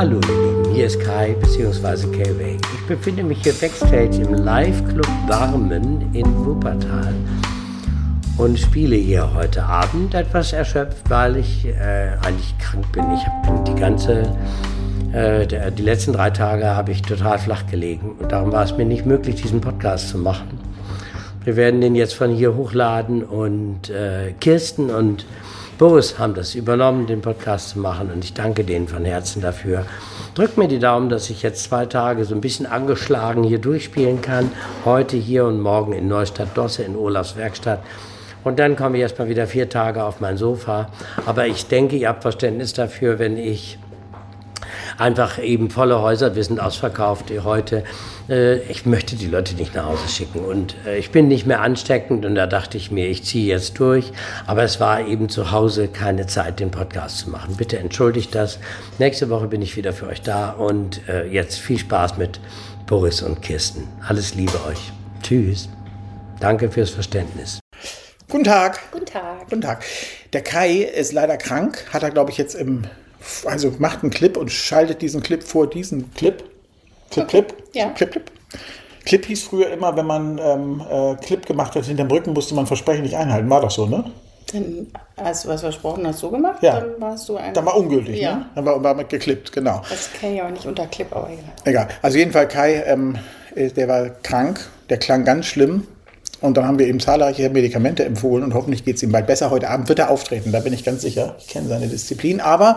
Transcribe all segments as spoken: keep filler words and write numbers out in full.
Hallo ihr Lieben, hier ist Kai bzw. K-Way. Ich befinde mich hier backstage im Live-Club Barmen in Wuppertal und spiele hier heute Abend etwas erschöpft, weil ich äh, eigentlich krank bin. Ich habe die ganze, äh, der, die letzten drei Tage habe ich total flach gelegen und darum war es mir nicht möglich, diesen Podcast zu machen. Wir werden den jetzt von hier hochladen und äh, Kirsten und Boris haben das übernommen, den Podcast zu machen und ich danke denen von Herzen dafür. Drückt mir die Daumen, dass ich jetzt zwei Tage so ein bisschen angeschlagen hier durchspielen kann. Heute hier und morgen in Neustadt-Dosse in Olafs Werkstatt. Und dann komme ich erstmal wieder vier Tage auf mein Sofa. Aber ich denke, ihr habt Verständnis dafür, wenn ich einfach eben volle Häuser, wir sind ausverkauft heute. Äh, ich möchte die Leute nicht nach Hause schicken und äh, ich bin nicht mehr ansteckend und da dachte ich mir, ich ziehe jetzt durch. Aber es war eben zu Hause keine Zeit, den Podcast zu machen. Bitte entschuldigt das. Nächste Woche bin ich wieder für euch da und äh, jetzt viel Spaß mit Boris und Kirsten. Alles Liebe euch. Tschüss. Danke fürs Verständnis. Guten Tag. Guten Tag. Guten Tag. Der Kai ist leider krank, hat er glaube ich jetzt im Also macht einen Clip und schaltet diesen Clip vor diesen Clip. Clip, okay. Clip. Ja. Clip, Clip. Clip hieß früher immer, wenn man ähm, äh, Clip gemacht hat hinterm Rücken, musste man Versprechen nicht einhalten. War doch so, ne? Dann hast du was versprochen, hast du gemacht? Ja. Dann warst du ein. Dann war ungültig, ja. ne? Dann war, war mit geklippt, genau. Das kenne ich aber nicht unter Clip, aber egal. Egal. Also jedenfalls Kai, ähm, der war krank, der klang ganz schlimm. Und dann haben wir ihm zahlreiche Medikamente empfohlen und hoffentlich geht es ihm bald besser. Heute Abend wird er auftreten, da bin ich ganz sicher. Ich kenne seine Disziplin, aber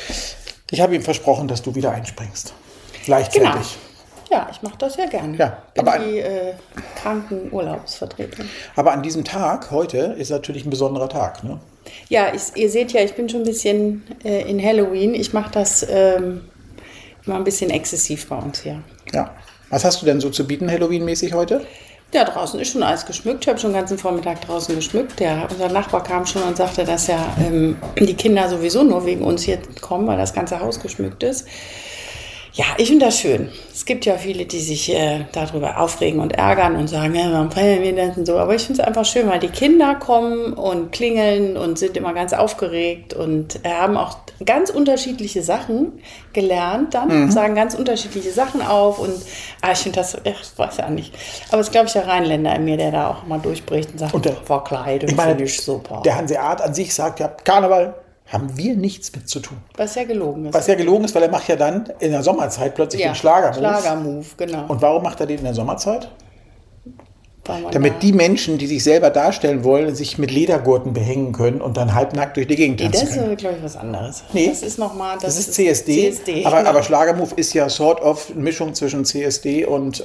ich habe ihm versprochen, dass du wieder einspringst. Gleichzeitig. Genau. Ja, ich mache das ja gerne. Ja, bin aber die äh, Krankenurlaubsvertretung. Aber an diesem Tag, heute, ist natürlich ein besonderer Tag, ne? Ja, ich, ihr seht ja, ich bin schon ein bisschen äh, in Halloween. Ich mache das ähm, immer ein bisschen exzessiv bei uns hier. Ja. Was hast du denn so zu bieten, Halloween-mäßig heute? Ja, draußen ist schon alles geschmückt. Ich habe schon den ganzen Vormittag draußen geschmückt. Der, unser Nachbar kam schon und sagte, dass ja ähm, die Kinder sowieso nur wegen uns hier kommen, weil das ganze Haus geschmückt ist. Ja, ich finde das schön. Es gibt ja viele, die sich äh, darüber aufregen und ärgern und sagen, ja, warum feiern wir das und so. Aber ich finde es einfach schön, weil die Kinder kommen und klingeln und sind immer ganz aufgeregt und äh, haben auch ganz unterschiedliche Sachen gelernt dann, mhm. sagen ganz unterschiedliche Sachen auf und ah, ich finde das, ich weiß ja nicht. Aber es ist, glaube ich, der Rheinländer in mir, der da auch mal durchbricht und sagt, und der, Verkleidung finde ich super. Der Hanseat an sich sagt ja, Karneval haben wir nichts mit zu tun. Was ja gelogen ist. Was ja gelogen ist, weil er macht ja dann in der Sommerzeit plötzlich ja, den Schlagermove. Schlagermove, genau. Und warum macht er den in der Sommerzeit? Damit die Menschen, die sich selber darstellen wollen, sich mit Ledergurten behängen können und dann halbnackt durch die Gegend tanzen nee, das können. ist, glaube ich, was anderes. Nee, das ist nochmal... Das, das ist C S D, C S D aber, genau. aber Schlagermove ist ja sort of eine Mischung zwischen C S D und...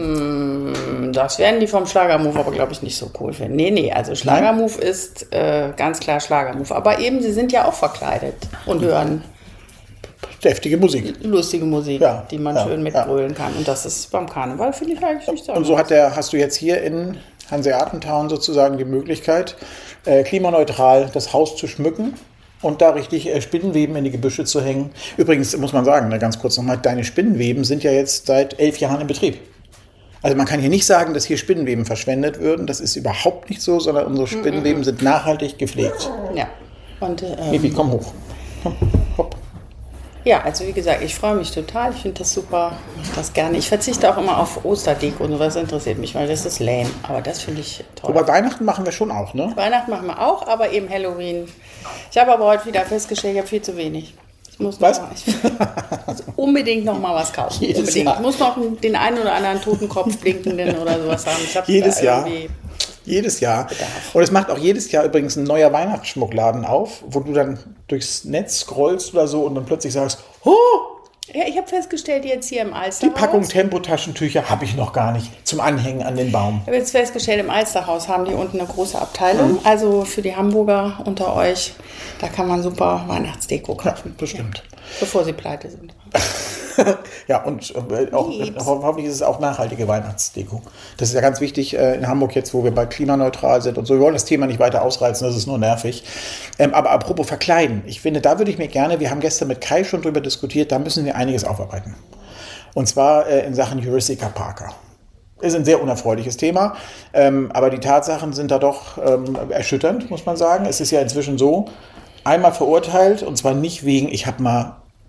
Ähm das werden die vom Schlagermove aber, glaube ich, nicht so cool finden. Nee, nee, also Schlagermove Nein? ist äh, ganz klar Schlagermove. Aber eben, sie sind ja auch verkleidet und hören... deftige Musik. Lustige Musik, ja, die man ja, schön mitgrölen ja. kann. Und das ist beim Karneval, finde ich eigentlich nicht so. Und so hat der, hast du jetzt hier in Hanseatentown sozusagen die Möglichkeit, äh, klimaneutral das Haus zu schmücken und da richtig äh, Spinnenweben in die Gebüsche zu hängen. Übrigens muss man sagen, ne, ganz kurz nochmal, deine Spinnenweben sind ja jetzt seit elf Jahren in Betrieb. Also man kann hier nicht sagen, dass hier Spinnenweben verschwendet würden. Das ist überhaupt nicht so, sondern unsere Spinnenweben mm-mm. sind nachhaltig gepflegt. Ja. Und, ähm, Bibi, komm hoch. Hopp. Ja, also wie gesagt, ich freue mich total. Ich finde das super, ich mache das gerne. Ich verzichte auch immer auf Osterdeko und sowas, interessiert mich, weil das ist lame. Aber das finde ich toll. Aber Weihnachten machen wir schon auch, ne? Weihnachten machen wir auch, aber eben Halloween. Ich habe aber heute wieder festgestellt, ich habe viel zu wenig. Ich muss, was? Noch mal, ich muss unbedingt noch mal was kaufen. Jedes unbedingt. Jahr. Ich muss noch den einen oder anderen Totenkopf blinkenden oder sowas haben. Ich habe jedes Jahr. Jedes Jahr. Bedarf. Und es macht auch jedes Jahr übrigens ein neuer Weihnachtsschmuckladen auf, wo du dann durchs Netz scrollst oder so und dann plötzlich sagst, oh! Ja, ich habe festgestellt, jetzt hier im Alsterhaus. Die Packung Tempotaschentücher habe ich noch gar nicht zum Anhängen an den Baum. Ich habe jetzt festgestellt, im Alsterhaus haben die unten eine große Abteilung. Mhm. Also für die Hamburger unter euch, da kann man super Weihnachtsdeko kaufen. Ja, bestimmt. Ja. Bevor sie pleite sind. Ja, und äh, auch, hoffentlich ist es auch nachhaltige Weihnachtsdeko. Das ist ja ganz wichtig äh, in Hamburg jetzt, wo wir bald klimaneutral sind und so. Wir wollen das Thema nicht weiter ausreizen, das ist nur nervig. Ähm, aber apropos verkleiden, ich finde, da würde ich mir gerne, wir haben gestern mit Kai schon drüber diskutiert, da müssen wir einiges aufarbeiten. Und zwar äh, in Sachen Jessica Parker. Ist ein sehr unerfreuliches Thema, ähm, aber die Tatsachen sind da doch ähm, erschütternd, muss man sagen. Es ist ja inzwischen so, einmal verurteilt und zwar nicht wegen, ich habe mal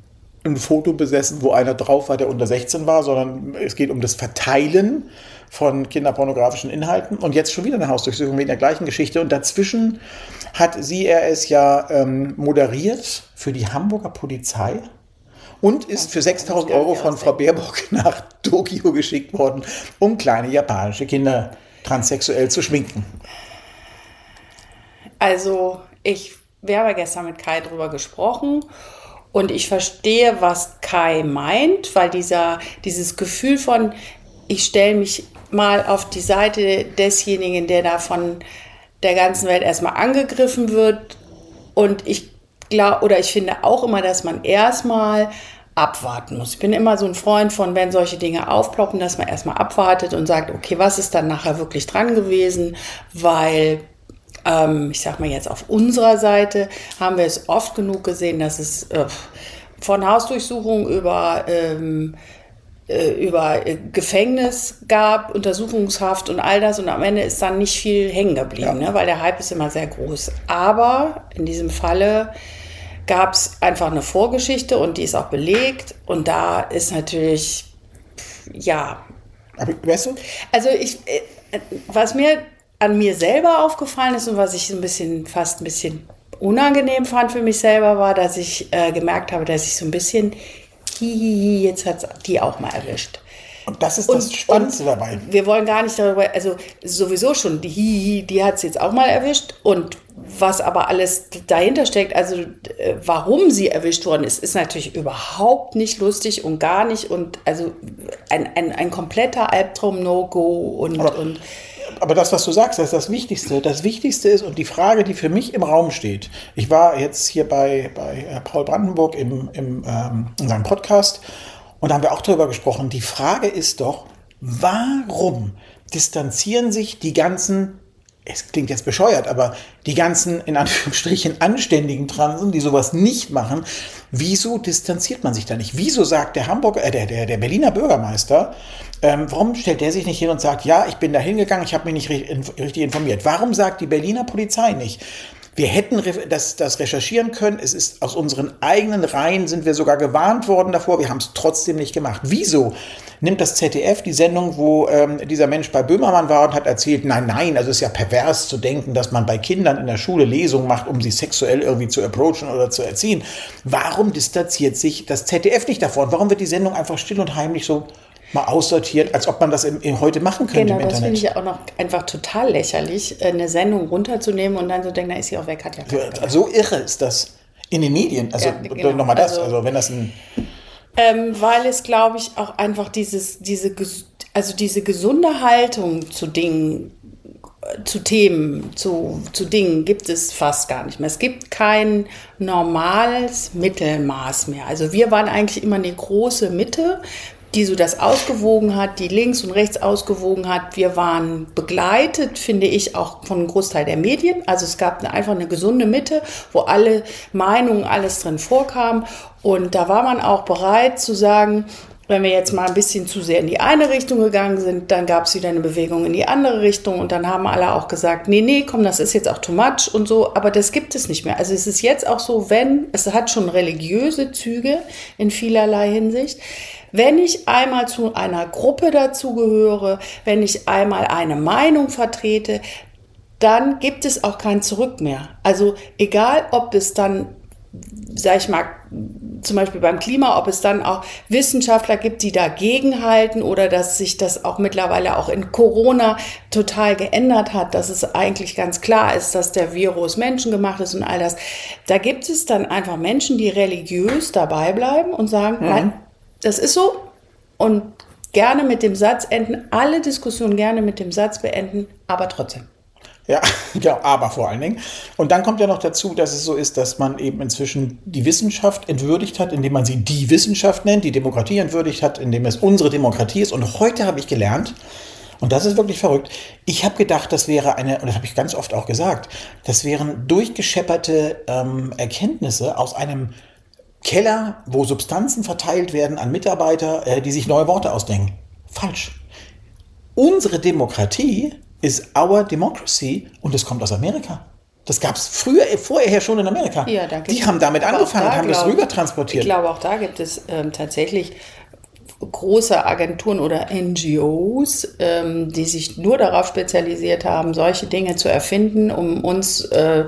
ein Foto besessen, wo einer drauf war, der unter sechzehn war, sondern es geht um das Verteilen von kinderpornografischen Inhalten. Und jetzt schon wieder eine Hausdurchsuchung wegen der gleichen Geschichte. Und dazwischen hat sie er es ja ähm, moderiert für die Hamburger Polizei und ist für sechstausend Euro von Frau Baerbock nach Tokio geschickt worden, um kleine japanische Kinder transsexuell zu schminken. Also ich, wir haben ja gestern mit Kai drüber gesprochen und ich verstehe, was Kai meint, weil dieser, dieses Gefühl von, ich stelle mich mal auf die Seite desjenigen, der da von der ganzen Welt erstmal angegriffen wird. Und ich glaube, oder ich finde auch immer, dass man erstmal abwarten muss. Ich bin immer so ein Freund von, wenn solche Dinge aufploppen, dass man erstmal abwartet und sagt, okay, was ist dann nachher wirklich dran gewesen? Weil, ähm, ich sag mal jetzt auf unserer Seite, haben wir es oft genug gesehen, dass es äh, von Hausdurchsuchungen über ähm, über Gefängnis gab, Untersuchungshaft und all das und am Ende ist dann nicht viel hängen geblieben, ja. ne? Weil der Hype ist immer sehr groß. Aber in diesem Falle gab es einfach eine Vorgeschichte und die ist auch belegt und da ist natürlich, ja. Aber weißt du? Also ich, was mir an mir selber aufgefallen ist und was ich ein bisschen, fast ein bisschen unangenehm fand für mich selber, war, dass ich äh, gemerkt habe, dass ich so ein bisschen Hihihi, jetzt hat es die auch mal erwischt. Und das ist das und, Spannendste und dabei. Wir wollen gar nicht darüber, also sowieso schon, die Hihihi, die hat es jetzt auch mal erwischt. Und was aber alles dahinter steckt, also äh, warum sie erwischt worden ist, ist natürlich überhaupt nicht lustig und gar nicht. Und also ein, ein, ein kompletter Albtraum, No-Go und, aber, und aber das, was du sagst, das ist das Wichtigste. Das Wichtigste ist, und die Frage, die für mich im Raum steht, ich war jetzt hier bei, bei Paul Brandenburg im, im, ähm, in seinem Podcast und da haben wir auch darüber gesprochen. Die Frage ist doch, warum distanzieren sich die ganzen, es klingt jetzt bescheuert, aber die ganzen, in Anführungsstrichen, anständigen Transen, die sowas nicht machen, wieso distanziert man sich da nicht? Wieso sagt der Hamburger, äh, der, der, der Berliner Bürgermeister, ähm, warum stellt der sich nicht hin und sagt, ja, ich bin da hingegangen, ich habe mich nicht richtig informiert? Warum sagt die Berliner Polizei nicht, wir hätten das, das recherchieren können, es ist aus unseren eigenen Reihen, sind wir sogar gewarnt worden davor, wir haben es trotzdem nicht gemacht. Wieso nimmt das Z D F die Sendung, wo ähm, dieser Mensch bei Böhmermann war und hat erzählt, nein, nein, also es ist ja pervers zu denken, dass man bei Kindern in der Schule Lesungen macht, um sie sexuell irgendwie zu approachen oder zu erziehen. Warum distanziert sich das Z D F nicht davon? Warum wird die Sendung einfach still und heimlich so mal aussortiert, als ob man das im, im heute machen könnte, genau, im Internet? Genau, das finde ich auch noch einfach total lächerlich, eine Sendung runterzunehmen und dann so denken, da ist sie auch weg, hat ja keiner gemacht. So irre ist das in den Medien. Also ja, genau. nochmal das, also, also wenn das ein... Ähm, weil es, glaube ich, auch einfach dieses, diese, also diese gesunde Haltung zu Dingen, zu Themen, zu, zu Dingen gibt es fast gar nicht mehr. Es gibt kein normales Mittelmaß mehr. Also wir waren eigentlich immer eine große Mitte, die so das ausgewogen hat, die links und rechts ausgewogen hat. Wir waren begleitet, finde ich, auch von einem Großteil der Medien. Also es gab eine, einfach eine gesunde Mitte, wo alle Meinungen, alles drin vorkam. Und da war man auch bereit zu sagen, wenn wir jetzt mal ein bisschen zu sehr in die eine Richtung gegangen sind, dann gab es wieder eine Bewegung in die andere Richtung. Und dann haben alle auch gesagt, nee, nee, komm, das ist jetzt auch too much und so. Aber das gibt es nicht mehr. Also es ist jetzt auch so, wenn, es hat schon religiöse Züge in vielerlei Hinsicht. Wenn ich einmal zu einer Gruppe dazugehöre, wenn ich einmal eine Meinung vertrete, dann gibt es auch kein Zurück mehr. Also egal, ob es dann, sag ich mal, zum Beispiel beim Klima, ob es dann auch Wissenschaftler gibt, die dagegen halten oder dass sich das auch mittlerweile auch in Corona total geändert hat, dass es eigentlich ganz klar ist, dass der Virus menschengemacht ist und all das. Da gibt es dann einfach Menschen, die religiös dabei bleiben und sagen, mhm. nein, das ist so und gerne mit dem Satz enden, alle Diskussionen gerne mit dem Satz beenden, aber trotzdem. Ja, ja, aber vor allen Dingen. Und dann kommt ja noch dazu, dass es so ist, dass man eben inzwischen die Wissenschaft entwürdigt hat, indem man sie die Wissenschaft nennt, die Demokratie entwürdigt hat, indem es unsere Demokratie ist. Und heute habe ich gelernt, und das ist wirklich verrückt, ich habe gedacht, das wäre eine, und das habe ich ganz oft auch gesagt, das wären durchgeschepperte ähm, Erkenntnisse aus einem Keller, wo Substanzen verteilt werden an Mitarbeiter, äh, die sich neue Worte ausdenken. Falsch. Unsere Demokratie ist our democracy und es kommt aus Amerika. Das gab es früher, vorher schon in Amerika. Ja, da die haben damit angefangen da und haben das rüber transportiert. Ich glaube, auch da gibt es ähm, tatsächlich große Agenturen oder N G Os, ähm, die sich nur darauf spezialisiert haben, solche Dinge zu erfinden, um uns äh,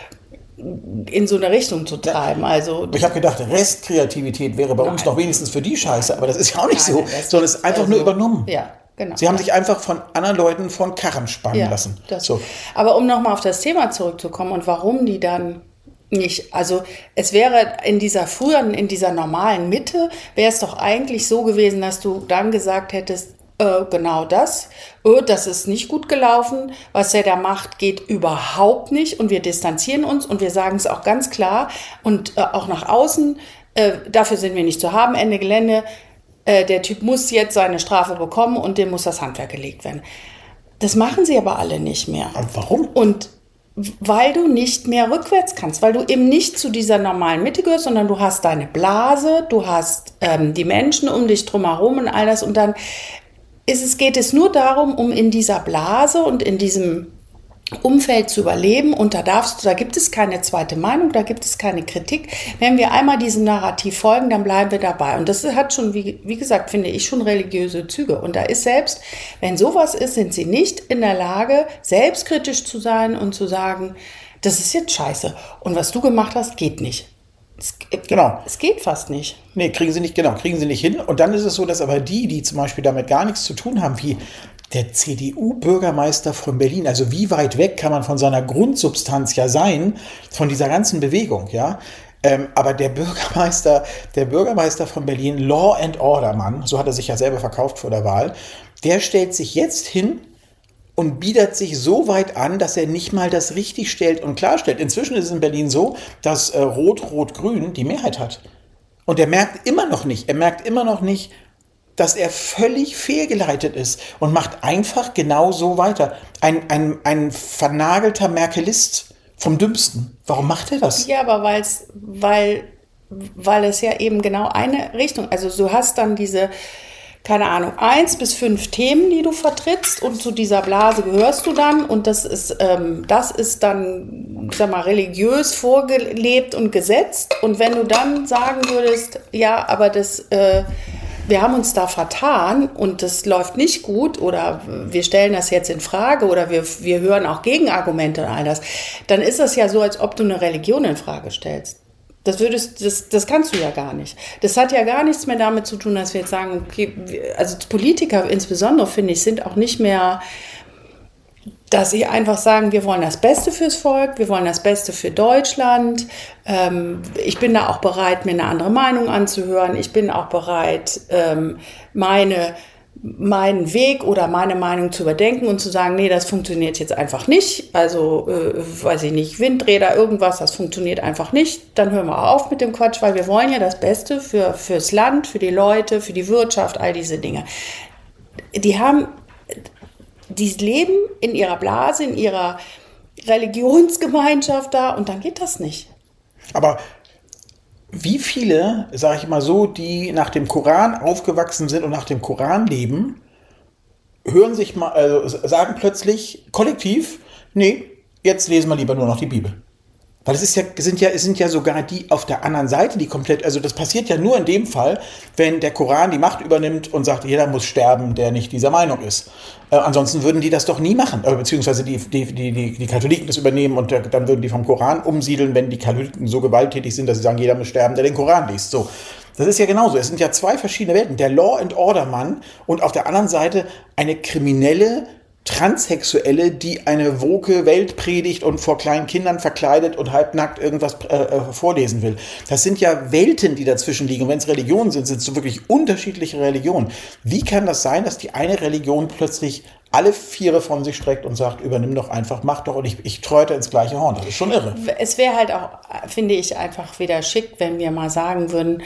in so eine Richtung zu treiben. Ja. Also, ich habe gedacht, Restkreativität wäre bei nein. uns doch wenigstens für die Scheiße, aber das ist ja auch nicht nein, so, sondern es ist einfach also, nur übernommen. Ja, genau. Sie haben sich einfach von anderen Leuten von Karren spannen ja, lassen. Das. So. Aber um nochmal auf das Thema zurückzukommen und warum die dann nicht, also es wäre in dieser früheren, in dieser normalen Mitte, wäre es doch eigentlich so gewesen, dass du dann gesagt hättest, äh, genau das, äh, das ist nicht gut gelaufen, was er da macht, geht überhaupt nicht und wir distanzieren uns und wir sagen es auch ganz klar und äh, auch nach außen, äh, dafür sind wir nicht zu haben, Ende Gelände, äh, der Typ muss jetzt seine Strafe bekommen und dem muss das Handwerk gelegt werden. Das machen sie aber alle nicht mehr. Und warum? Und weil du nicht mehr rückwärts kannst, weil du eben nicht zu dieser normalen Mitte gehörst, sondern du hast deine Blase, du hast ähm, die Menschen um dich drumherum und all das und dann ist es, geht es nur darum, um in dieser Blase und in diesem Umfeld zu überleben und da darfst du, da gibt es keine zweite Meinung, da gibt es keine Kritik. Wenn wir einmal diesem Narrativ folgen, dann bleiben wir dabei. Und das hat schon, wie, wie gesagt, finde ich, schon religiöse Züge. Und da ist selbst, wenn sowas ist, sind sie nicht in der Lage, selbstkritisch zu sein und zu sagen, das ist jetzt scheiße. Und was du gemacht hast, geht nicht. Es, genau. Es geht fast nicht. Nee, kriegen sie nicht, genau, kriegen sie nicht hin. Und dann ist es so, dass aber die, die zum Beispiel damit gar nichts zu tun haben, wie der C D U-Bürgermeister von Berlin, also wie weit weg kann man von seiner Grundsubstanz ja sein, von dieser ganzen Bewegung, ja. Ähm, aber der Bürgermeister, der Bürgermeister von Berlin, Law and Order Mann, so hat er sich ja selber verkauft vor der Wahl, der stellt sich jetzt hin und biedert sich so weit an, dass er nicht mal das richtig stellt und klarstellt. Inzwischen ist es in Berlin so, dass äh, Rot-Rot-Grün die Mehrheit hat. Und er merkt immer noch nicht, er merkt immer noch nicht, dass er völlig fehlgeleitet ist und macht einfach genau so weiter. Ein, ein, ein vernagelter Merkelist vom Dümmsten. Warum macht er das? Ja, aber weil's, weil, weil es ja eben genau eine Richtung, also du hast dann diese, keine Ahnung, eins bis fünf Themen, die du vertrittst und zu dieser Blase gehörst du dann und das ist, ähm, das ist dann, sag mal, religiös vorgelebt und gesetzt und wenn du dann sagen würdest, ja, aber das, äh, wir haben uns da vertan und das läuft nicht gut oder wir stellen das jetzt in Frage oder wir, wir hören auch Gegenargumente und all das, dann ist das ja so, als ob du eine Religion in Frage stellst. Das würdest, das, das kannst du ja gar nicht. Das hat ja gar nichts mehr damit zu tun, dass wir jetzt sagen, okay, also Politiker insbesondere, finde ich, sind auch nicht mehr, dass sie einfach sagen, wir wollen das Beste fürs Volk, wir wollen das Beste für Deutschland. Ähm, ich bin da auch bereit, mir eine andere Meinung anzuhören. Ich bin auch bereit, ähm, meine, meinen Weg oder meine Meinung zu überdenken und zu sagen, nee, das funktioniert jetzt einfach nicht. Also, äh, weiß ich nicht, Windräder, irgendwas, das funktioniert einfach nicht. Dann hören wir auf mit dem Quatsch, weil wir wollen ja das Beste für, fürs Land, für die Leute, für die Wirtschaft, all diese Dinge. Die haben... Die leben in ihrer Blase, in ihrer Religionsgemeinschaft da und dann geht das nicht. Aber wie viele, sage ich mal so, die nach dem Koran aufgewachsen sind und nach dem Koran leben, hören sich mal, also sagen plötzlich kollektiv, nee, jetzt lesen wir lieber nur noch die Bibel. Weil es ist ja, sind ja, es sind ja sogar die auf der anderen Seite, die komplett, also das passiert ja nur in dem Fall, wenn der Koran die Macht übernimmt und sagt, jeder muss sterben, der nicht dieser Meinung ist. Äh, ansonsten würden die das doch nie machen, äh, beziehungsweise die, die, die, die, die Katholiken das übernehmen und der, dann würden die vom Koran umsiedeln, wenn die Katholiken so gewalttätig sind, dass sie sagen, jeder muss sterben, der den Koran liest. So. Das ist ja genauso. Es sind ja zwei verschiedene Welten. Der Law and Order Mann und auf der anderen Seite eine kriminelle Transsexuelle, die eine woke Welt predigt und vor kleinen Kindern verkleidet und halbnackt irgendwas äh, vorlesen will. Das sind ja Welten, die dazwischen liegen. Und wenn es Religionen sind, sind es so wirklich unterschiedliche Religionen. Wie kann das sein, dass die eine Religion plötzlich alle Viere von sich streckt und sagt, übernimm doch einfach, mach doch und ich, ich tröte ins gleiche Horn. Das ist schon irre. Es wäre halt auch, finde ich, einfach wieder schick, wenn wir mal sagen würden,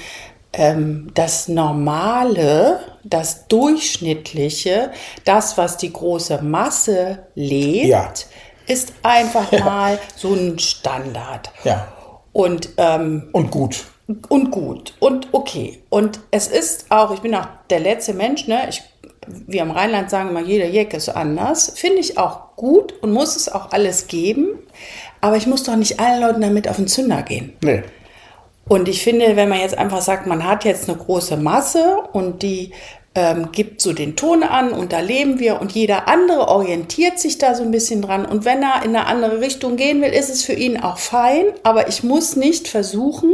das Normale, das Durchschnittliche, das, was die große Masse lebt, ja. ist einfach ja. mal so ein Standard. Ja. Und, ähm, und gut. Und gut. Und okay. Und es ist auch, ich bin auch der letzte Mensch, ne? Ich, wir im Rheinland sagen immer, jeder Jeck ist anders. Finde ich auch gut und muss es auch alles geben. aber ich muss doch nicht allen Leuten damit auf den Zünder gehen. Nee. Und ich finde, wenn man jetzt einfach sagt, man hat jetzt eine große Masse und die ähm, gibt so den Ton an und da leben wir und jeder andere orientiert sich da so ein bisschen dran. Und wenn er in eine andere Richtung gehen will, ist es für ihn auch fein. Aber ich muss nicht versuchen,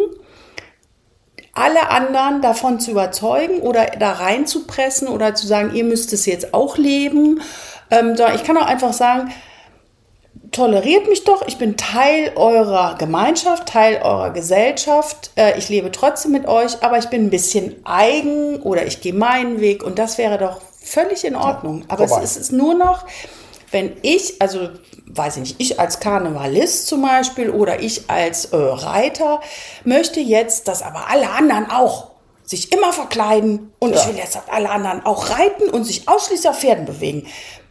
alle anderen davon zu überzeugen oder da reinzupressen oder zu sagen, ihr müsst es jetzt auch leben. Ähm, ich kann auch einfach sagen, toleriert mich doch, ich bin Teil eurer Gemeinschaft, Teil eurer Gesellschaft, äh, ich lebe trotzdem mit euch, aber ich bin ein bisschen eigen oder ich gehe meinen Weg und das wäre doch völlig in Ordnung. Aber es ist, ist nur noch, wenn ich, also weiß ich nicht, ich als Karnevalist zum Beispiel oder ich als äh, Reiter möchte jetzt, dass aber alle anderen auch sich immer verkleiden und ja. ich will jetzt, dass alle anderen auch reiten und sich ausschließlich auf Pferden bewegen.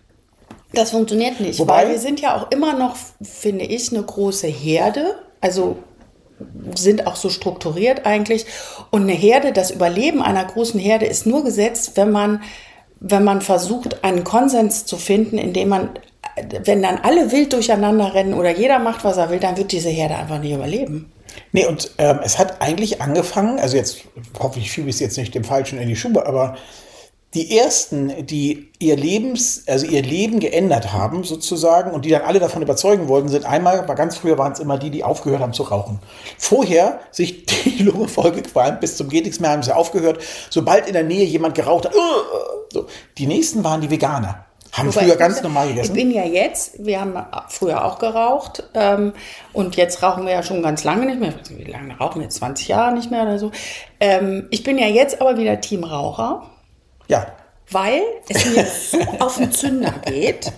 Das funktioniert nicht, Wobei, weil wir sind ja auch immer noch, finde ich, eine große Herde, also sind auch so strukturiert eigentlich. Und eine Herde, das Überleben einer großen Herde ist nur gesetzt, wenn man, wenn man versucht, einen Konsens zu finden, indem man, wenn dann alle wild durcheinander rennen oder jeder macht, was er will, dann wird diese Herde einfach nicht überleben. Nee, und ähm, es hat eigentlich angefangen, also jetzt hoffentlich schiebe ich es jetzt nicht dem Falschen in die Schuhe, aber die ersten, die ihr Lebens, also ihr Leben geändert haben sozusagen und die dann alle davon überzeugen wollten, sind einmal, war ganz früher waren es immer die, die aufgehört haben zu rauchen. Vorher sich die Lunge vollgequalmt, bis zum geht nichts mehr, haben sie aufgehört. Sobald in der Nähe jemand geraucht hat, uh, so. Die nächsten waren die Veganer. Haben Wobei früher ganz normal gegessen. Ich bin ja jetzt, wir haben früher auch geraucht ähm, und jetzt rauchen wir ja schon ganz lange nicht mehr. Ich weiß nicht, wie lange rauchen wir jetzt? zwanzig Jahre nicht mehr oder so. Ähm, ich bin ja jetzt aber wieder Team Raucher. Ja. Weil es mir so auf den Zünder geht,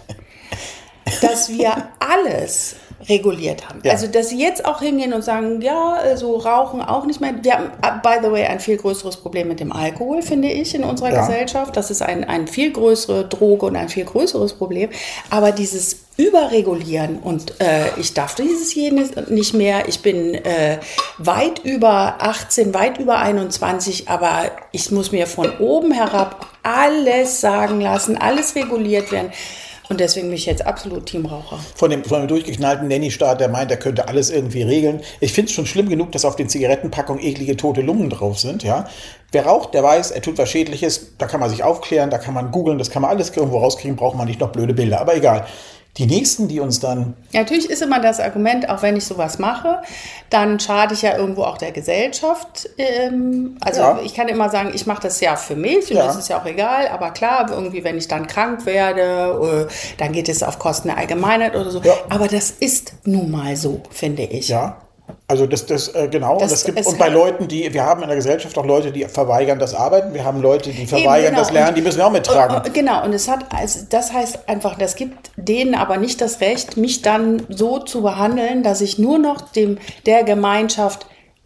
dass wir alles reguliert haben. Ja. Also, dass sie jetzt auch hingehen und sagen, ja, so Rauchen auch nicht mehr. Wir haben, by the way, ein viel größeres Problem mit dem Alkohol, finde ich, in unserer ja. Gesellschaft. Das ist ein, ein viel größere Droge und ein viel größeres Problem. Aber dieses Überregulieren und äh, ich darf dieses jenes nicht mehr, ich bin äh, weit über achtzehn, weit über einundzwanzig, aber ich muss mir von oben herab alles sagen lassen, alles reguliert werden. Und deswegen bin ich jetzt absolut Teamraucher. Von dem, von dem durchgeknallten Nanny-Staat, der meint, der könnte alles irgendwie regeln. Ich finde es schon schlimm genug, dass auf den Zigarettenpackungen eklige tote Lungen drauf sind. Ja? Wer raucht, der weiß, er tut was Schädliches. Da kann man sich aufklären, da kann man googeln, das kann man alles irgendwo rauskriegen, braucht man nicht noch blöde Bilder. Aber egal. Die Nächsten, die uns dann... Ja, natürlich ist immer das Argument, auch wenn ich sowas mache, dann schade ich ja irgendwo auch der Gesellschaft. Ähm, also ja. ich kann immer sagen, ich mache das ja für mich und ja. das ist ja auch egal. Aber klar, irgendwie, wenn ich dann krank werde, äh, dann geht es auf Kosten der Allgemeinheit oder so. Ja. Aber das ist nun mal so, finde ich. Ja. Also das, das äh, genau. Das, das gibt, und bei Leuten, die, wir haben in der Gesellschaft auch Leute, die verweigern das Arbeiten, wir haben Leute, die verweigern genau. das Lernen, die müssen wir auch mittragen. Und, und, genau, und es hat, also das heißt einfach, das gibt denen aber nicht das Recht, mich dann so zu behandeln, dass ich nur noch dem der Gemeinschaft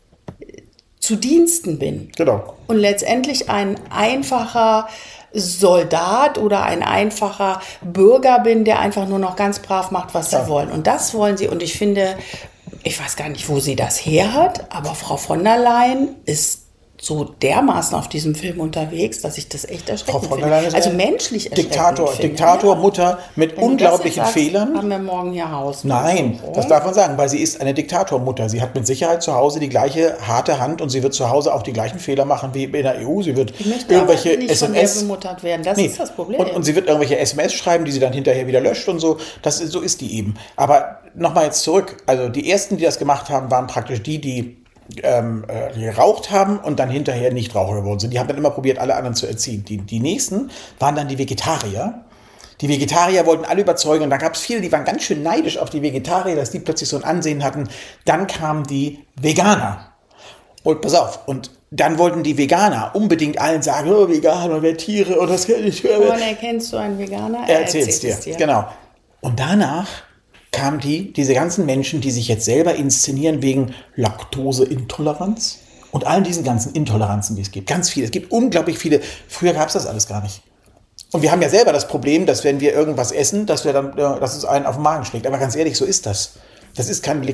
zu Diensten bin. Genau. Und letztendlich ein einfacher Soldat oder ein einfacher Bürger bin, der einfach nur noch ganz brav macht, was ja. sie wollen. Und das wollen sie. Und ich finde, ich weiß gar nicht, wo sie das her hat, aber Frau von der Leyen ist so dermaßen auf diesem Film unterwegs, dass ich das echt erschreckend Frau von der finde. Leyen ist also menschlich erschreckend Diktator, finde. Diktator, Mutter mit Wenn unglaublichen sagst, Fehlern. Haben wir morgen hier Haus. Nein, das darf man sagen, weil sie ist eine Diktatormutter. Sie hat mit Sicherheit zu Hause die gleiche harte Hand und sie wird zu Hause auch die gleichen Fehler machen wie in der E U. Sie wird ich möchte irgendwelche aber nicht S M S von der bemuttert werden. Das nee. ist das Problem. Und, und sie wird irgendwelche S M S schreiben, die sie dann hinterher wieder löscht und so. Das ist, so ist die eben. Aber nochmal jetzt zurück. Also die ersten, die das gemacht haben, waren praktisch die, die Ähm, äh, geraucht haben und dann hinterher nicht Raucher geworden sind. Die haben dann immer probiert, alle anderen zu erziehen. Die, die nächsten waren dann die Vegetarier. Die Vegetarier wollten alle überzeugen und da gab es viele, die waren ganz schön neidisch auf die Vegetarier, dass die plötzlich so ein Ansehen hatten. Dann kamen die Veganer. Und pass auf, und dann wollten die Veganer unbedingt allen sagen, oh, Veganer, wer Tiere und das kann ich. Woran erkennst du einen Veganer? Er erzählt es dir. dir. Genau. Und danach kamen die, diese ganzen Menschen, die sich jetzt selber inszenieren wegen Laktoseintoleranz und allen diesen ganzen Intoleranzen, die es gibt. Ganz viele. Es gibt unglaublich viele. Früher gab es das alles gar nicht. Und wir haben ja selber das Problem, dass wenn wir irgendwas essen, dass wir dann, dass es einen auf den Magen schlägt. Aber ganz ehrlich, so ist das. Das ist keine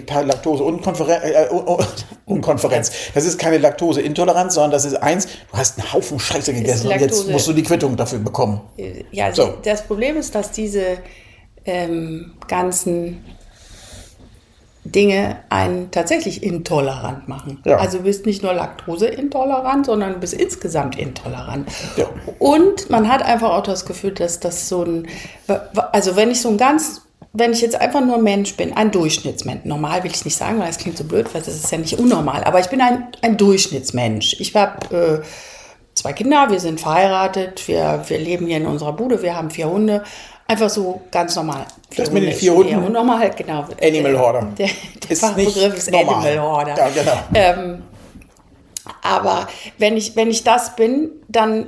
Laktose-Unkonferenz. Das ist keine Laktoseintoleranz, sondern das ist eins, du hast einen Haufen Scheiße gegessen und jetzt musst du die Quittung dafür bekommen. Ja, so. Das Problem ist, dass diese ähm, ganzen Dinge einen tatsächlich intolerant machen. Ja. Also du bist nicht nur laktoseintolerant, sondern du bist insgesamt intolerant. Ja. Und man hat einfach auch das Gefühl, dass das so ein, also wenn ich so ein ganz, wenn ich jetzt einfach nur Mensch bin, ein Durchschnittsmensch, normal will ich nicht sagen, weil es klingt so blöd, weil das ist ja nicht unnormal, aber ich bin ein, ein Durchschnittsmensch. Ich habe äh, zwei Kinder, wir sind verheiratet, wir, wir leben hier in unserer Bude, wir haben vier Hunde. Einfach so ganz normal. Das mit den vier Hunden? Und nochmal halt, genau. Animal Hoarder. Der, der ist Fachbegriff ist normal. Animal Hoarder. Ja, genau. Ähm, aber wenn ich, wenn ich das bin, dann,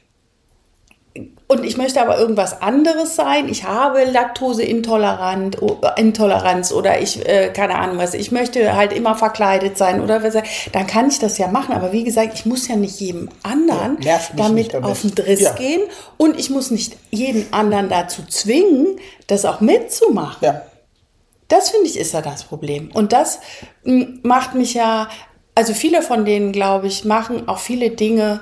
und ich möchte aber irgendwas anderes sein, ich habe Laktoseintoleranz Intoleranz oder ich, äh, keine Ahnung was, ich möchte halt immer verkleidet sein oder was, dann kann ich das ja machen, aber wie gesagt, ich muss ja nicht jedem anderen ja, damit, damit auf den Driss ja. gehen und ich muss nicht jeden anderen dazu zwingen, das auch mitzumachen. Ja. Das, finde ich, ist ja das Problem. Und das m, macht mich ja, also viele von denen, glaube ich, machen auch viele Dinge,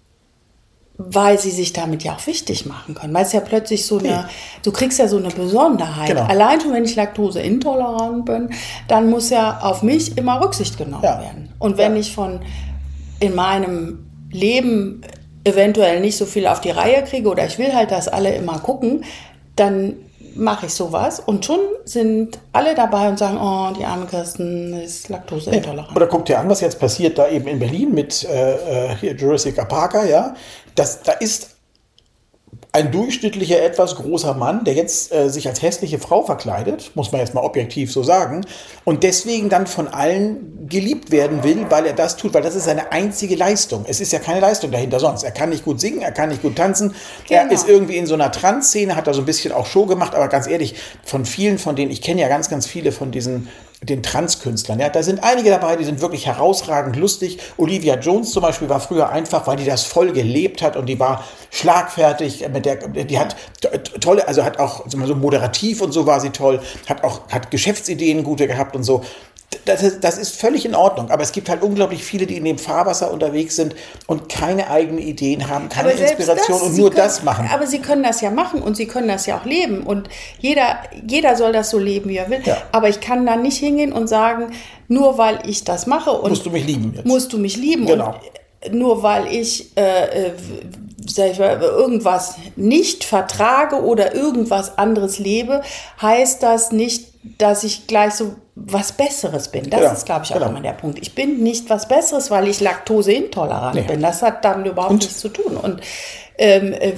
weil sie sich damit ja auch wichtig machen können. Weil es ja plötzlich so eine, du kriegst ja so eine Besonderheit. Genau. Allein schon, wenn ich laktoseintolerant bin, dann muss ja auf mich immer Rücksicht genommen ja. werden. Und wenn ja. ich von in meinem Leben eventuell nicht so viel auf die Reihe kriege oder ich will halt, dass alle immer gucken, dann mache ich sowas und schon sind alle dabei und sagen, oh, die arme Kirsten ist laktoseintolerant. Oder guck dir an, was jetzt passiert da eben in Berlin mit äh, hier Jurassic Parker, ja. Das, da ist ein durchschnittlicher, etwas großer Mann, der jetzt äh, sich als hässliche Frau verkleidet, muss man jetzt mal objektiv so sagen, und deswegen dann von allen geliebt werden will, weil er das tut, weil das ist seine einzige Leistung. Es ist ja keine Leistung dahinter sonst. Er kann nicht gut singen, er kann nicht gut tanzen, genau. Er ist irgendwie in so einer Trance-Szene, hat da so ein bisschen auch Show gemacht, aber ganz ehrlich, von vielen von denen, ich kenne ja ganz, ganz viele von diesen den Trans-Künstlern. Ja, da sind einige dabei, die sind wirklich herausragend lustig. Olivia Jones zum Beispiel war früher einfach, weil die das voll gelebt hat und die war schlagfertig, mit der, die hat tolle, also hat auch so moderativ und so war sie toll, hat auch hat Geschäftsideen gute gehabt und so. Das ist, das ist völlig in Ordnung, aber es gibt halt unglaublich viele, die in dem Fahrwasser unterwegs sind und keine eigenen Ideen haben, keine Inspiration das, und nur können, das machen. Aber sie können das ja machen und sie können das ja auch leben und jeder, jeder soll das so leben, wie er will. Ja. Aber ich kann da nicht hingehen und sagen, nur weil ich das mache und musst du mich lieben jetzt. Musst du mich lieben genau. Und nur weil ich äh, sag ich mal, irgendwas nicht vertrage oder irgendwas anderes lebe, heißt das nicht, dass ich gleich so was Besseres bin. Das genau, ist, glaube ich, auch genau. immer der Punkt. Ich bin nicht was Besseres, weil ich laktoseintolerant nee. bin. Das hat damit überhaupt und? nichts zu tun. Und ähm, äh,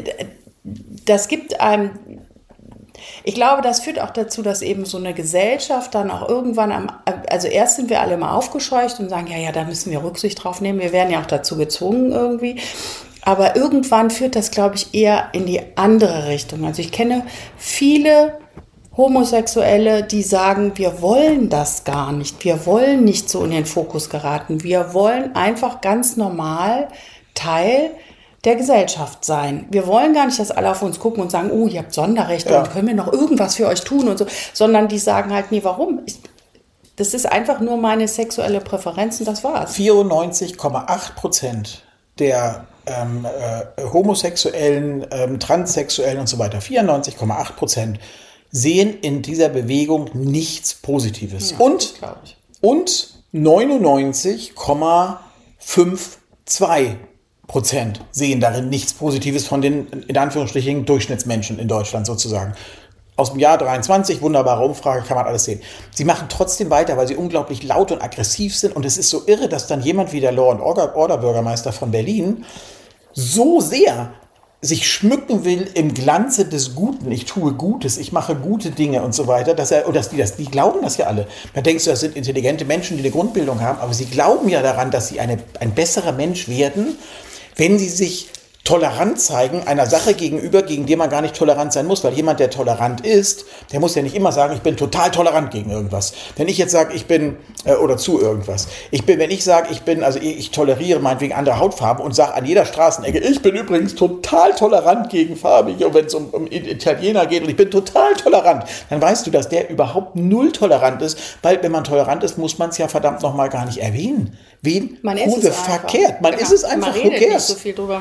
das gibt einem, ich glaube, das führt auch dazu, dass eben so eine Gesellschaft dann auch irgendwann, am, also erst sind wir alle mal aufgescheucht und sagen, ja, ja, da müssen wir Rücksicht drauf nehmen. Wir werden ja auch dazu gezwungen irgendwie. Aber irgendwann führt das, glaube ich, eher in die andere Richtung. Also ich kenne viele Homosexuelle, die sagen, wir wollen das gar nicht. Wir wollen nicht so in den Fokus geraten. Wir wollen einfach ganz normal Teil der Gesellschaft sein. Wir wollen gar nicht, dass alle auf uns gucken und sagen, oh, ihr habt Sonderrechte ja. und können wir noch irgendwas für euch tun und so, sondern die sagen halt, nee, warum? Ich, das ist einfach nur meine sexuelle Präferenz und das war's. vierundneunzig Komma acht Prozent der ähm, äh, Homosexuellen, ähm, Transsexuellen und so weiter, vierundneunzig Komma acht Prozent sehen in dieser Bewegung nichts Positives. Ja, und, und neunundneunzig Komma zweiundfünfzig Prozent sehen darin nichts Positives von den, in Anführungsstrichen, Durchschnittsmenschen in Deutschland sozusagen. Aus dem Jahr dreiundzwanzig, wunderbare Umfrage, kann man alles sehen. Sie machen trotzdem weiter, weil sie unglaublich laut und aggressiv sind. Und es ist so irre, dass dann jemand wie der Law and Order Bürgermeister von Berlin so sehr sich schmücken will im Glanze des Guten. Ich tue Gutes, ich mache gute Dinge und so weiter. Dass er, oder dass die, das, die glauben das ja alle. Da denkst du, das sind intelligente Menschen, die eine Grundbildung haben, aber sie glauben ja daran, dass sie eine, ein besserer Mensch werden, wenn sie sich tolerant zeigen einer Sache gegenüber, gegen die man gar nicht tolerant sein muss. Weil jemand, der tolerant ist, der muss ja nicht immer sagen, ich bin total tolerant gegen irgendwas. Wenn ich jetzt sage, ich bin, äh, oder zu irgendwas. Ich bin, wenn ich sage, ich bin, also ich, ich toleriere meinetwegen andere Hautfarben und sage an jeder Straßenecke, ich bin übrigens total tolerant gegen farbig, und wenn es um, um Italiener geht und ich bin total tolerant, dann weißt du, dass der überhaupt null tolerant ist, weil wenn man tolerant ist, muss man es ja verdammt nochmal gar nicht erwähnen. Wen? Man ist es verkehrt. Man genau. ist es einfach. Man redet nicht so viel drüber, man ist es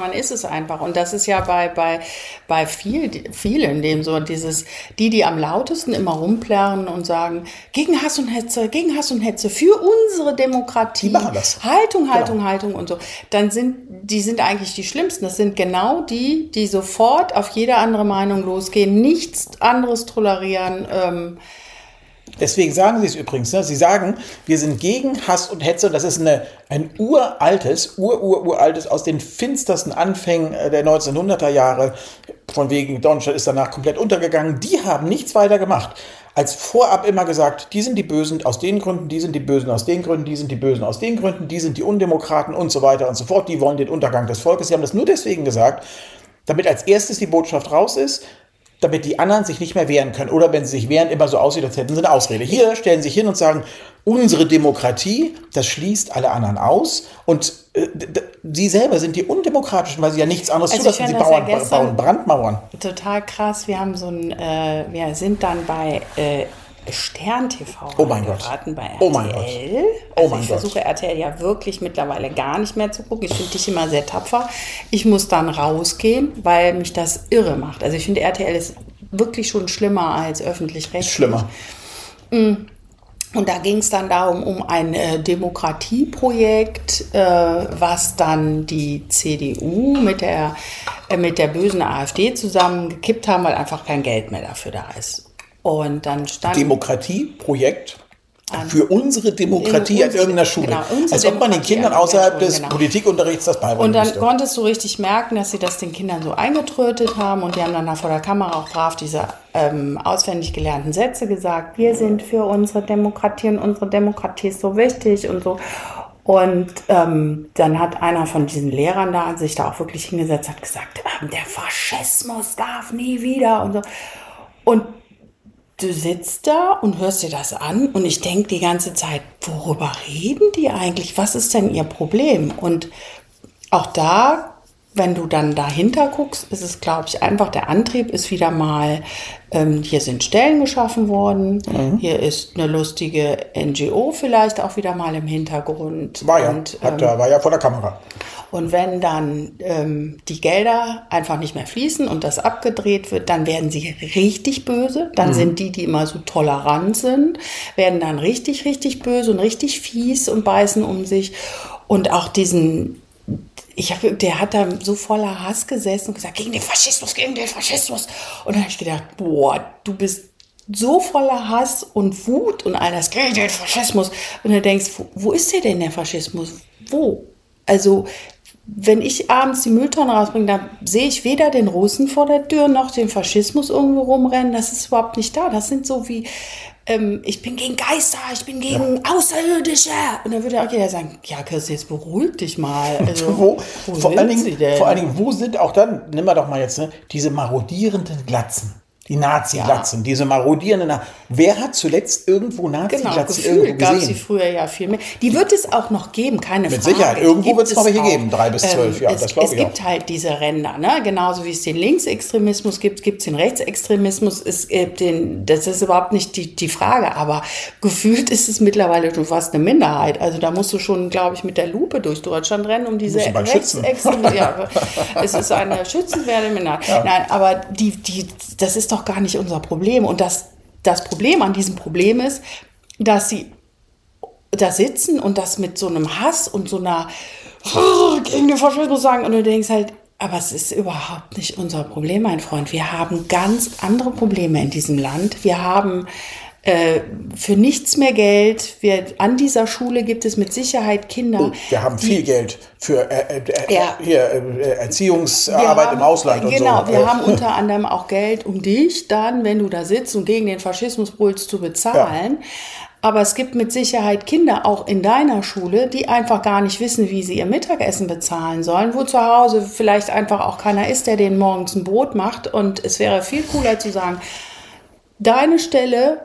einfach. Und das ist ja bei, bei, bei viel, vielen dem so dieses, die, die am lautesten immer rumplärren und sagen, gegen Hass und Hetze, gegen Hass und Hetze, für unsere Demokratie. Die machen das. Haltung, Haltung, Genau. Haltung und so. Dann sind, die sind eigentlich die Schlimmsten. Das sind genau die, die sofort auf jede andere Meinung losgehen, nichts anderes tolerieren. Ähm, Deswegen sagen sie es übrigens. Ne? Sie sagen, wir sind gegen Hass und Hetze. Das ist eine, ein uraltes, ur, ur, uraltes, aus den finstersten Anfängen der neunzehnhunderter Jahre. Von wegen, Deutschland ist danach komplett untergegangen. Die haben nichts weiter gemacht, als vorab immer gesagt, die sind die Bösen aus den Gründen, die sind die Bösen aus den Gründen, die sind die Bösen aus den Gründen, die sind die Undemokraten und so weiter und so fort. Die wollen den Untergang des Volkes. Sie haben das nur deswegen gesagt, damit als erstes die Botschaft raus ist, damit die anderen sich nicht mehr wehren können. Oder wenn sie sich wehren, immer so aussieht, als hätten sie eine Ausrede. Hier stellen sie sich hin und sagen, unsere Demokratie, das schließt alle anderen aus. Und äh, sie selber sind die Undemokratischen, weil sie ja nichts anderes Also zulassen. Sie bauen, ja bauen Brandmauern. Total krass. Wir haben so ein, äh, wir sind dann bei äh, Stern T V oh mein Gott. bei R T L. Oh mein Gott. Also oh mein ich Gott. versuche R T L ja wirklich mittlerweile gar nicht mehr zu gucken. Ich finde dich immer sehr tapfer. Ich muss dann rausgehen, weil mich das irre macht. Also ich finde R T L ist wirklich schon schlimmer als öffentlich-rechtlich. Schlimmer. Und da ging es dann darum, um ein äh, Demokratieprojekt, äh, was dann die C D U mit der, äh, mit der bösen AfD zusammengekippt haben, weil einfach kein Geld mehr dafür da ist. Und dann stand Demokratieprojekt für unsere Demokratie an irgendeiner Schule. Genau, als ob man den Kindern außerhalb des genau. Politikunterrichts das beibringen Und dann müsste. konntest du richtig merken, dass sie das den Kindern so eingetrötet haben und die haben dann da vor der Kamera auch brav diese ähm, auswendig gelernten Sätze gesagt. Wir sind für unsere Demokratie und unsere Demokratie ist so wichtig und so. Und ähm, dann hat einer von diesen Lehrern da sich da auch wirklich hingesetzt, hat gesagt, ähm, der Faschismus darf nie wieder und so. Und du sitzt da und hörst dir das an und ich denke die ganze Zeit, worüber reden die eigentlich? Was ist denn ihr Problem? Und auch da, wenn du dann dahinter guckst, ist es, glaube ich, einfach der Antrieb ist wieder mal, ähm, hier sind Stellen geschaffen worden, mhm. hier ist eine lustige N G O vielleicht auch wieder mal im Hintergrund. War ja, und, hat, ähm, war ja vor der Kamera. Und wenn dann ähm, die Gelder einfach nicht mehr fließen und das abgedreht wird, dann werden sie richtig böse. Dann mhm. sind die, die immer so tolerant sind, werden dann richtig, richtig böse und richtig fies und beißen um sich. Und auch diesen, ich hab, der hat da so voller Hass gesessen und gesagt, gegen den Faschismus, gegen den Faschismus. Und dann habe ich gedacht, boah, du bist so voller Hass und Wut und all das, gegen den Faschismus. Und du denkst, wo, wo ist der denn, der Faschismus? Wo? Also, wenn ich abends die Mülltonne rausbringe, dann sehe ich weder den Russen vor der Tür noch den Faschismus irgendwo rumrennen. Das ist überhaupt nicht da. Das sind so wie, ähm, ich bin gegen Geister, ich bin gegen ja. Außerirdische. Und dann würde auch jeder sagen, ja, Kirsten, jetzt beruhig dich mal. Also, wo, wo vor, sind allen Dingen, sie denn? vor allen Dingen, wo sind auch dann, nimm mal doch mal jetzt, ne, diese marodierenden Glatzen. Die Nazi-Glatzen, ja. diese marodierenden. Na- Wer hat zuletzt irgendwo Nazi-Glatzen genau, irgendwo gab sie gesehen? früher ja viel mehr. Die wird es auch noch geben, keine Mit Frage. Sicherheit. Irgendwo Gibt wird es noch welche auch. geben, drei bis zwölf, Ähm, ja, es, das glaube Es ich auch. gibt halt diese Ränder, ne? Genauso wie es den Linksextremismus gibt, gibt es den Rechtsextremismus. Es gibt den, das ist überhaupt nicht die, die Frage, aber gefühlt ist es mittlerweile schon fast eine Minderheit. Also da musst du schon, glaube ich, mit der Lupe durch Deutschland rennen, um diese Musst du bald schützen. Rechtsextremismus. Ja, es ist eine schützenswerte Minderheit. Ja. Nein, aber die, die, das ist doch gar nicht unser Problem. Und das Das Problem an diesem Problem ist, dass sie da sitzen und das mit so einem Hass und so einer gegen den Faschismus sagen und du denkst halt, aber es ist überhaupt nicht unser Problem, mein Freund. Wir haben ganz andere Probleme in diesem Land. Wir haben äh, für nichts mehr Geld. Wir, an dieser Schule gibt es mit Sicherheit Kinder. Oh, wir haben die, viel Geld für äh, äh, Ja. hier, äh, Erziehungsarbeit haben, im Ausland und genau, so. Genau, wir haben unter anderem auch Geld, um dich dann, wenn du da sitzt und gegen den Faschismus brüllst, zu bezahlen. Ja. Aber es gibt mit Sicherheit Kinder auch in deiner Schule, die einfach gar nicht wissen, wie sie ihr Mittagessen bezahlen sollen, wo zu Hause vielleicht einfach auch keiner ist, der denen morgens ein Brot macht. Und es wäre viel cooler zu sagen, deine Stelle,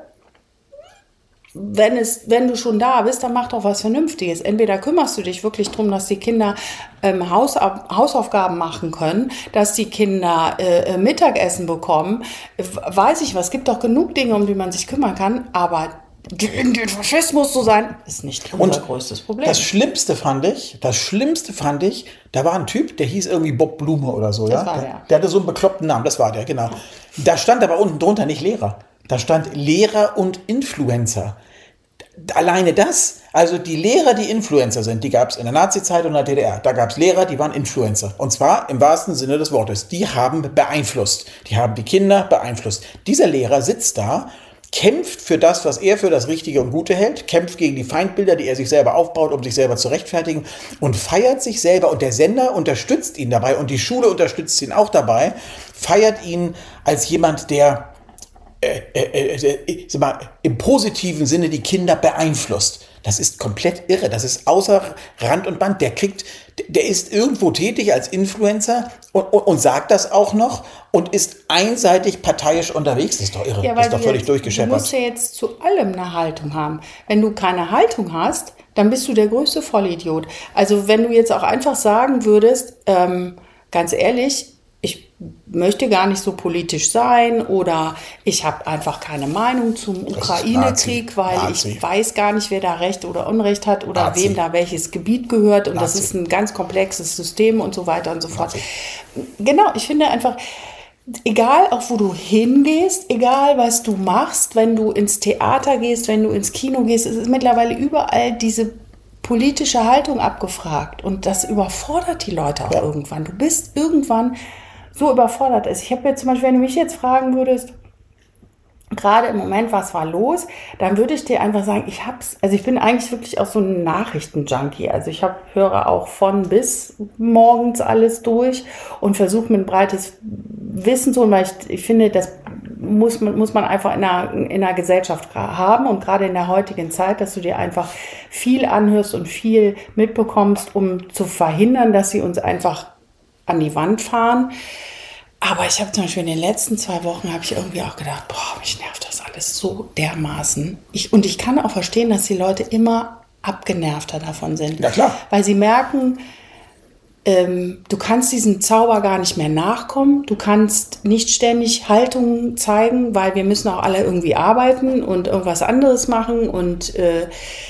wenn, es, wenn du schon da bist, dann mach doch was Vernünftiges. Entweder kümmerst du dich wirklich darum, dass die Kinder ähm, Haus, Hausaufgaben machen können, dass die Kinder äh, Mittagessen bekommen. Weiß ich was, es gibt doch genug Dinge, um die man sich kümmern kann, aber gegen den Faschismus zu sein, ist nicht unser und größtes Problem. Das Schlimmste fand ich, das Schlimmste fand ich, da war ein Typ, der hieß irgendwie Bob Blume oder so. Das ja? war der. Der hatte so einen bekloppten Namen, das war der, genau. Da stand aber unten drunter nicht Lehrer. Da stand Lehrer und Influencer. Alleine das, also die Lehrer, die Influencer sind, die gab es in der Nazi-Zeit und in der D D R. Da gab es Lehrer, die waren Influencer. Und zwar im wahrsten Sinne des Wortes. Die haben beeinflusst. Die haben die Kinder beeinflusst. Dieser Lehrer sitzt da, kämpft für das, was er für das Richtige und Gute hält, kämpft gegen die Feindbilder, die er sich selber aufbaut, um sich selber zu rechtfertigen und feiert sich selber. Und der Sender unterstützt ihn dabei und die Schule unterstützt ihn auch dabei, feiert ihn als jemand, der Äh, äh, äh, sag mal, im positiven Sinne die Kinder beeinflusst. Das ist komplett irre. Das ist außer Rand und Band. Der kriegt, der ist irgendwo tätig als Influencer und, und, und sagt das auch noch und ist einseitig parteiisch unterwegs. Das ist doch irre. Ja, das ist doch völlig jetzt, durchgescheppert. Du musst ja jetzt zu allem eine Haltung haben. Wenn du keine Haltung hast, dann bist du der größte Vollidiot. Also wenn du jetzt auch einfach sagen würdest, ähm, ganz ehrlich, ich möchte gar nicht so politisch sein oder ich habe einfach keine Meinung zum Ukraine-Krieg, weil Nazi. ich weiß gar nicht, wer da Recht oder Unrecht hat oder Nazi. wem da welches Gebiet gehört und Nazi. das ist ein ganz komplexes System und so weiter und so fort. Nazi. Genau, ich finde einfach, egal auch wo du hingehst, egal was du machst, wenn du ins Theater gehst, wenn du ins Kino gehst, es ist mittlerweile überall diese politische Haltung abgefragt und das überfordert die Leute auch ja. irgendwann. Du bist irgendwann so überfordert ist. Ich habe jetzt zum Beispiel, wenn du mich jetzt fragen würdest, gerade im Moment, was war los, dann würde ich dir einfach sagen, ich hab's, also ich bin eigentlich wirklich auch so ein Nachrichtenjunkie. Also ich hab, höre auch von bis morgens alles durch und versuche mir ein breites Wissen zu holen, weil ich, ich finde, das muss man, muss man einfach in einer, in einer Gesellschaft haben und gerade in der heutigen Zeit, dass du dir einfach viel anhörst und viel mitbekommst, um zu verhindern, dass sie uns einfach an die Wand fahren. Aber ich habe zum Beispiel in den letzten zwei Wochen habe ich irgendwie auch gedacht, boah, mich nervt das alles so dermaßen. Ich, und ich kann auch verstehen, dass die Leute immer abgenervter davon sind. Ja, klar. Weil sie merken, ähm, du kannst diesem Zauber gar nicht mehr nachkommen. Du kannst nicht ständig Haltung zeigen, weil wir müssen auch alle irgendwie arbeiten und irgendwas anderes machen. Und äh,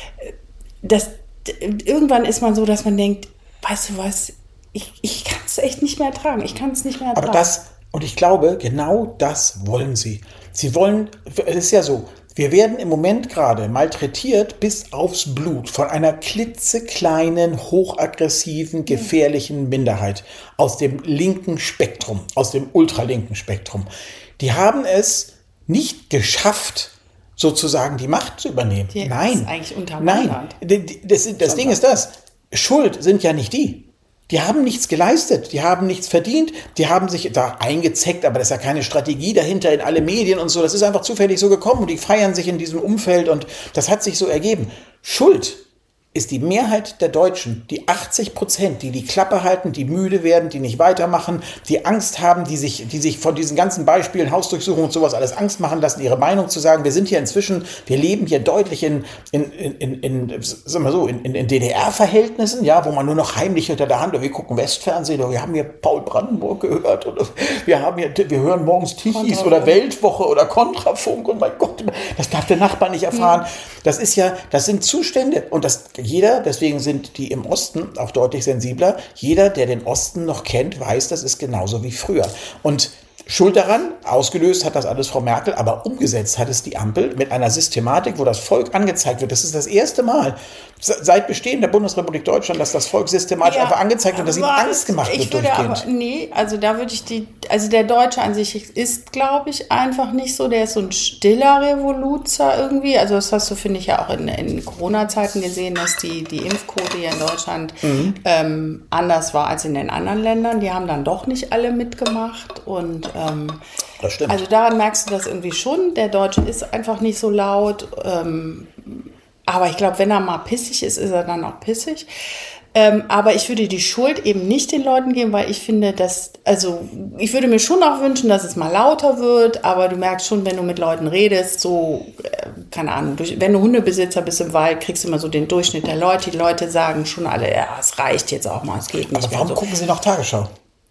das, irgendwann ist man so, dass man denkt, weißt du was, Ich, ich kann es echt nicht mehr ertragen. Ich kann es nicht mehr ertragen. Aber das, und ich glaube, genau das wollen sie. Sie wollen, es ist ja so, wir werden im Moment gerade malträtiert bis aufs Blut von einer klitzekleinen, hochaggressiven, gefährlichen Minderheit aus dem linken Spektrum, aus dem ultralinken Spektrum. Die haben es nicht geschafft, sozusagen die Macht zu übernehmen. Die Nein, ist eigentlich nein. Das, das, das Ding ist das, Schuld sind ja nicht die. Die haben nichts geleistet, die haben nichts verdient, die haben sich da eingezeckt, aber das ist ja keine Strategie dahinter in alle Medien und so. Das ist einfach zufällig so gekommen und die feiern sich in diesem Umfeld und das hat sich so ergeben. Schuld ist die Mehrheit der Deutschen, die achtzig Prozent, die die Klappe halten, die müde werden, die nicht weitermachen, die Angst haben, die sich, die sich von diesen ganzen Beispielen, Hausdurchsuchungen und sowas alles Angst machen lassen, ihre Meinung zu sagen. Wir sind hier inzwischen, wir leben hier deutlich in, in, in, in, in sagen wir so, in, in D D R-Verhältnissen, ja, wo man nur noch heimlich hinter der Hand, wir gucken Westfernsehen, oder wir haben hier Paul Brandenburg gehört, oder wir haben hier, wir hören morgens Tichys oder Weltwoche oder Kontrafunk und mein Gott, das darf der Nachbar nicht erfahren. Das ist ja, das sind Zustände und das jeder, deswegen sind die im Osten auch deutlich sensibler, jeder, der den Osten noch kennt, weiß, das ist genauso wie früher. Und Schuld daran, ausgelöst hat das alles Frau Merkel, aber umgesetzt hat es die Ampel mit einer Systematik, wo das Volk angezeigt wird. Das ist das erste Mal seit Bestehen der Bundesrepublik Deutschland, dass das Volk systematisch ja, einfach angezeigt wird, dass ihm Angst gemacht ich wird würde durchgehend. Aber, nee, also da würde ich die, also der Deutsche an sich ist, glaube ich, einfach nicht so, der ist so ein stiller Revoluzer irgendwie. Also das hast du, finde ich, ja auch in, in Corona-Zeiten gesehen, dass die, die Impfquote hier in Deutschland mhm. ähm, anders war als in den anderen Ländern. Die haben dann doch nicht alle mitgemacht und ähm, das stimmt. Also daran merkst du das irgendwie schon. Der Deutsche ist einfach nicht so laut. Ähm, aber ich glaube, wenn er mal pissig ist, ist er dann auch pissig. Ähm, aber ich würde die Schuld eben nicht den Leuten geben, weil ich finde, dass, also ich würde mir schon auch wünschen, dass es mal lauter wird, aber du merkst schon, wenn du mit Leuten redest, so, äh, keine Ahnung, durch, wenn du Hundebesitzer bist im Wald, kriegst du immer so den Durchschnitt der Leute. Die Leute sagen schon alle, ja, es reicht jetzt auch mal, es geht nicht aber mehr. warum so. gucken sie noch Tagesschau?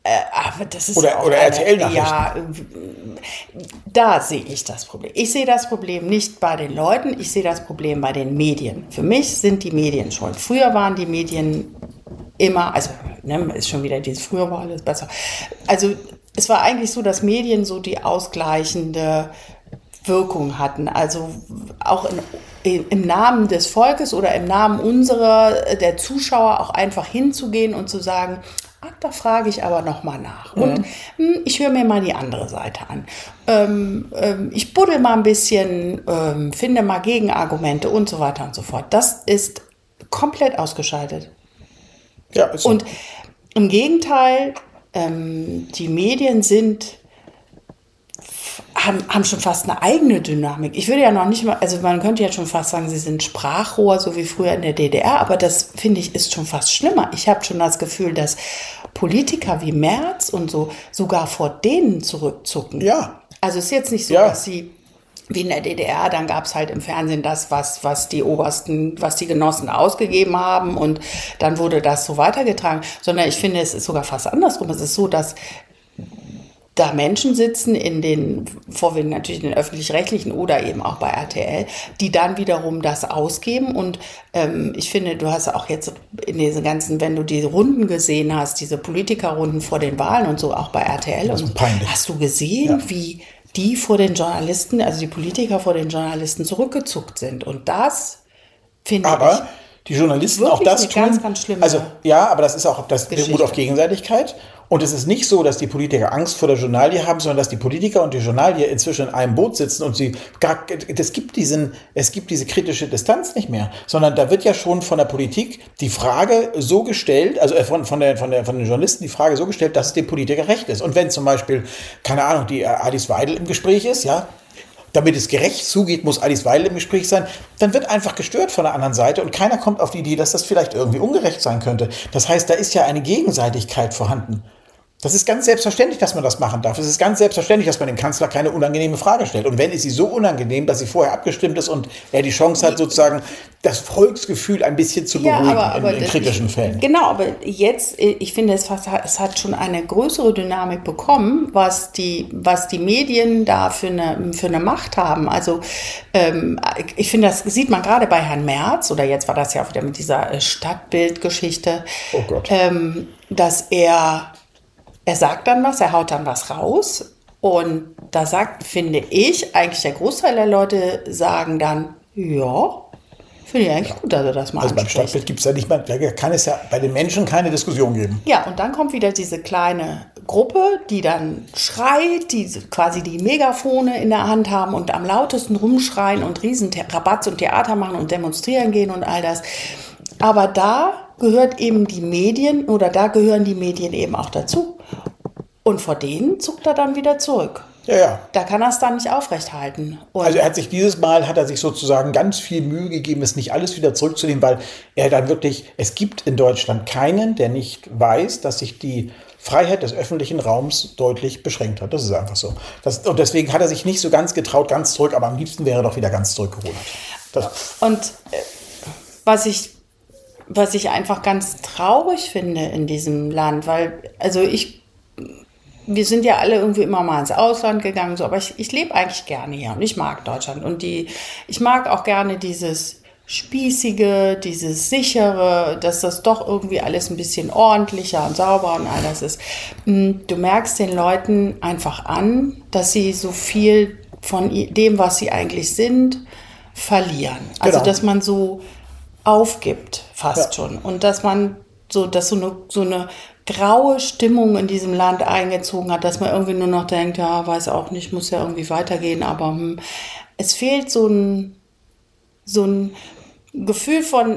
Äh, aber das ist oder auch oder eine, R T L-Nachrichten. Ja, da sehe ich das Problem. Ich sehe das Problem nicht bei den Leuten, ich sehe das Problem bei den Medien. Für mich sind die Medien schuld. Früher waren die Medien immer, also ne, ist schon wieder dieses, früher war alles besser. Also es war eigentlich so, dass Medien so die ausgleichende Wirkung hatten. Also auch in, im Namen des Volkes oder im Namen unserer, der Zuschauer auch einfach hinzugehen und zu sagen, ach, da frage ich aber noch mal nach. Und mhm. mh, ich höre mir mal die andere Seite an. Ähm, ähm, ich buddel mal ein bisschen, ähm, finde mal Gegenargumente und so weiter und so fort. Das ist komplett ausgeschaltet. Ja, ist so. Und im Gegenteil, ähm, die Medien sind Haben, haben schon fast eine eigene Dynamik. Ich würde ja noch nicht mal, also man könnte ja schon fast sagen, sie sind Sprachrohr, so wie früher in der D D R, aber das, finde ich, ist schon fast schlimmer. Ich habe schon das Gefühl, dass Politiker wie Merz und so sogar vor denen zurückzucken. Ja. Also es ist jetzt nicht so, ja. dass sie wie in der D D R, dann gab es halt im Fernsehen das, was, was die Obersten, was die Genossen ausgegeben haben und dann wurde das so weitergetragen, sondern ich finde, es ist sogar fast andersrum. Es ist so, dass da Menschen sitzen in den, vorwiegend natürlich in den Öffentlich-Rechtlichen oder eben auch bei R T L, die dann wiederum das ausgeben. Und ähm, ich finde, du hast auch jetzt in diesen ganzen, wenn du die Runden gesehen hast, diese Politikerrunden vor den Wahlen und so, auch bei R T L. Das ist und peinlich. Hast du gesehen, ja. wie die vor den Journalisten, also die Politiker vor den Journalisten zurückgezuckt sind? Und das finde ich... Aber die Journalisten auch das tun. Ganz, ganz schlimme also ja, aber das ist auch das Geschichte. beruht auf Gegenseitigkeit. Und es ist nicht so, dass die Politiker Angst vor der Journalie haben, sondern dass die Politiker und die Journalie inzwischen in einem Boot sitzen und sie gar, es gibt diesen, es gibt diese kritische Distanz nicht mehr, sondern da wird ja schon von der Politik die Frage so gestellt, also von, von der, von der, von den Journalisten die Frage so gestellt, dass es dem Politiker recht ist. Und wenn zum Beispiel, keine Ahnung, die Alice Weidel im Gespräch ist, ja, damit es gerecht zugeht, muss Alice Weidel im Gespräch sein, dann wird einfach gestört von der anderen Seite und keiner kommt auf die Idee, dass das vielleicht irgendwie ungerecht sein könnte. Das heißt, da ist ja eine Gegenseitigkeit vorhanden. Das ist ganz selbstverständlich, dass man das machen darf. Es ist ganz selbstverständlich, dass man dem Kanzler keine unangenehme Frage stellt. Und wenn ist sie so unangenehm, dass sie vorher abgestimmt ist und er die Chance hat, sozusagen das Volksgefühl ein bisschen zu beruhigen ja, aber, aber in, in kritischen ich, Fällen. Genau, aber jetzt, ich finde, es, fast, es hat schon eine größere Dynamik bekommen, was die, was die Medien da für eine, für eine Macht haben. Also ähm, ich finde, das sieht man gerade bei Herrn Merz, oder jetzt war das ja auch wieder mit dieser Stadtbildgeschichte, oh Gott. Ähm, dass er Er sagt dann was, er haut dann was raus und da sagt, finde ich, eigentlich der Großteil der Leute sagen dann, ja, finde ich eigentlich ja. gut, dass er das mal Also anspricht. beim Stadtbild gibt es ja nicht mal, da kann es ja bei den Menschen keine Diskussion geben. Ja, und dann kommt wieder diese kleine Gruppe, die dann schreit, die quasi die Megafone in der Hand haben und am lautesten rumschreien und riesen Rabatz und Theater machen und demonstrieren gehen und all das. Aber da gehört eben die Medien oder da gehören die Medien eben auch dazu. Und vor denen zuckt er dann wieder zurück. Ja, ja. Da kann er es dann nicht aufrechthalten. Und also er hat sich dieses Mal, hat er sich sozusagen ganz viel Mühe gegeben, es nicht alles wieder zurückzunehmen, weil er dann wirklich, es gibt in Deutschland keinen, der nicht weiß, dass sich die Freiheit des öffentlichen Raums deutlich beschränkt hat. Das ist einfach so. Das, und deswegen hat er sich nicht so ganz getraut, ganz zurück, aber am liebsten wäre er doch wieder ganz zurückgerudert. Das und äh, was ich was ich einfach ganz traurig finde in diesem Land, weil, also ich, wir sind ja alle irgendwie immer mal ins Ausland gegangen, so, aber ich, ich lebe eigentlich gerne hier und ich mag Deutschland und die, ich mag auch gerne dieses Spießige, dieses Sichere, dass das doch irgendwie alles ein bisschen ordentlicher und sauber und all das ist. Du merkst den Leuten einfach an, dass sie so viel von dem, was sie eigentlich sind, verlieren. Also, genau. dass man so aufgibt fast ja. schon und dass man so, dass so eine, so eine graue Stimmung in diesem Land eingezogen hat, dass man irgendwie nur noch denkt, ja, weiß auch nicht, muss ja irgendwie weitergehen, aber hm, es fehlt so ein, so ein Gefühl von,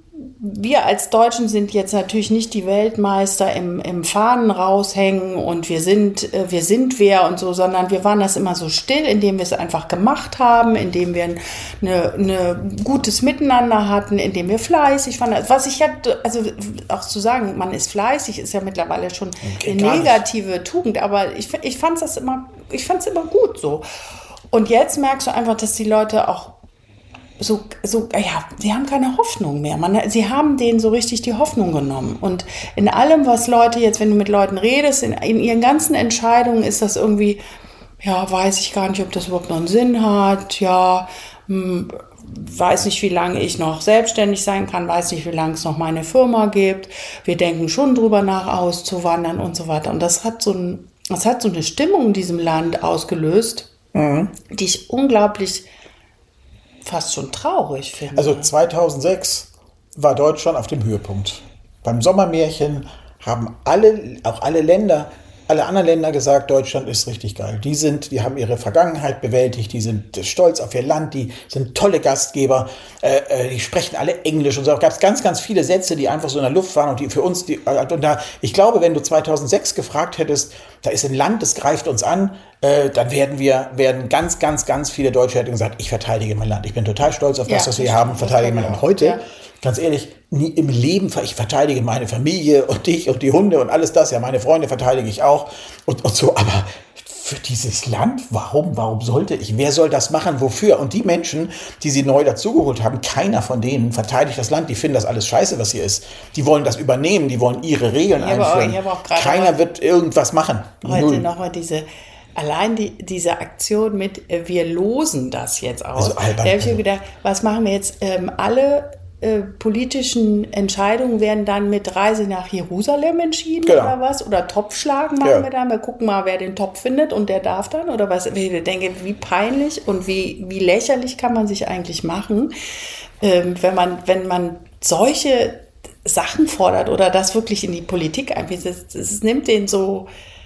wir als Deutschen sind jetzt natürlich nicht die Weltmeister im, im Fahnen raushängen und wir sind, äh, wir sind wer und so, sondern wir waren das immer so still, indem wir es einfach gemacht haben, indem wir ein eine, eine gutes Miteinander hatten, indem wir fleißig waren. Was ich ja, also auch zu sagen, man ist fleißig, ist ja mittlerweile schon okay, eine negative Tugend, aber ich, ich fand es immer, ich fand es immer gut so. Und jetzt merkst du einfach, dass die Leute auch so, so, ja, sie haben keine Hoffnung mehr. Man, sie haben denen so richtig die Hoffnung genommen. Und in allem, was Leute jetzt, wenn du mit Leuten redest, in, in ihren ganzen Entscheidungen ist das irgendwie, ja, weiß ich gar nicht, ob das überhaupt noch einen Sinn hat, ja, hm, weiß nicht, wie lange ich noch selbstständig sein kann, weiß nicht, wie lange es noch meine Firma gibt. Wir denken schon drüber nach, auszuwandern und so weiter. Und das hat so, ein, das hat so eine Stimmung in diesem Land ausgelöst, mhm. die ich unglaublich fast schon traurig finde. Also zweitausendsechs war Deutschland auf dem Höhepunkt. Beim Sommermärchen haben alle, auch alle Länder, alle anderen Länder gesagt, Deutschland ist richtig geil. Die sind, die haben ihre Vergangenheit bewältigt, die sind stolz auf ihr Land, die sind tolle Gastgeber, äh, die sprechen alle Englisch und so. Da gab es ganz, ganz viele Sätze, die einfach so in der Luft waren und die für uns, die, und da, ich glaube, wenn du zweitausendsechs gefragt hättest, da ist ein Land, das greift uns an, äh, dann werden wir, werden ganz, ganz, ganz viele Deutsche hätten gesagt, ich verteidige mein Land. Ich bin total stolz auf das, ja, was wir hier haben, verteidige mein Land. Heute, ja. Ganz ehrlich, nie im Leben, ich verteidige meine Familie und dich und die Hunde und alles das, ja, meine Freunde verteidige ich auch und, und so, aber für dieses Land, warum, warum sollte ich, wer soll das machen, wofür? Und die Menschen, die sie neu dazugeholt haben, keiner von denen verteidigt das Land, die finden das alles scheiße, was hier ist. Die wollen das übernehmen, die wollen ihre Regeln ich einführen. Auch, auch keiner wird irgendwas machen. Heute nochmal diese... Allein die, diese Aktion mit, äh, wir losen das jetzt aus. Also albern, da habe ich mir gedacht, was machen wir jetzt? Ähm, alle äh, politischen Entscheidungen werden dann mit Reise nach Jerusalem entschieden, genau. Oder was? Oder Topfschlagen machen ja. wir dann. Wir gucken mal, wer den Topf findet und der darf dann. Oder was? Ich denke, wie peinlich und wie, wie lächerlich kann man sich eigentlich machen, ähm, wenn man, wenn man solche Sachen fordert oder das wirklich in die Politik einbringt. Es nimmt den so...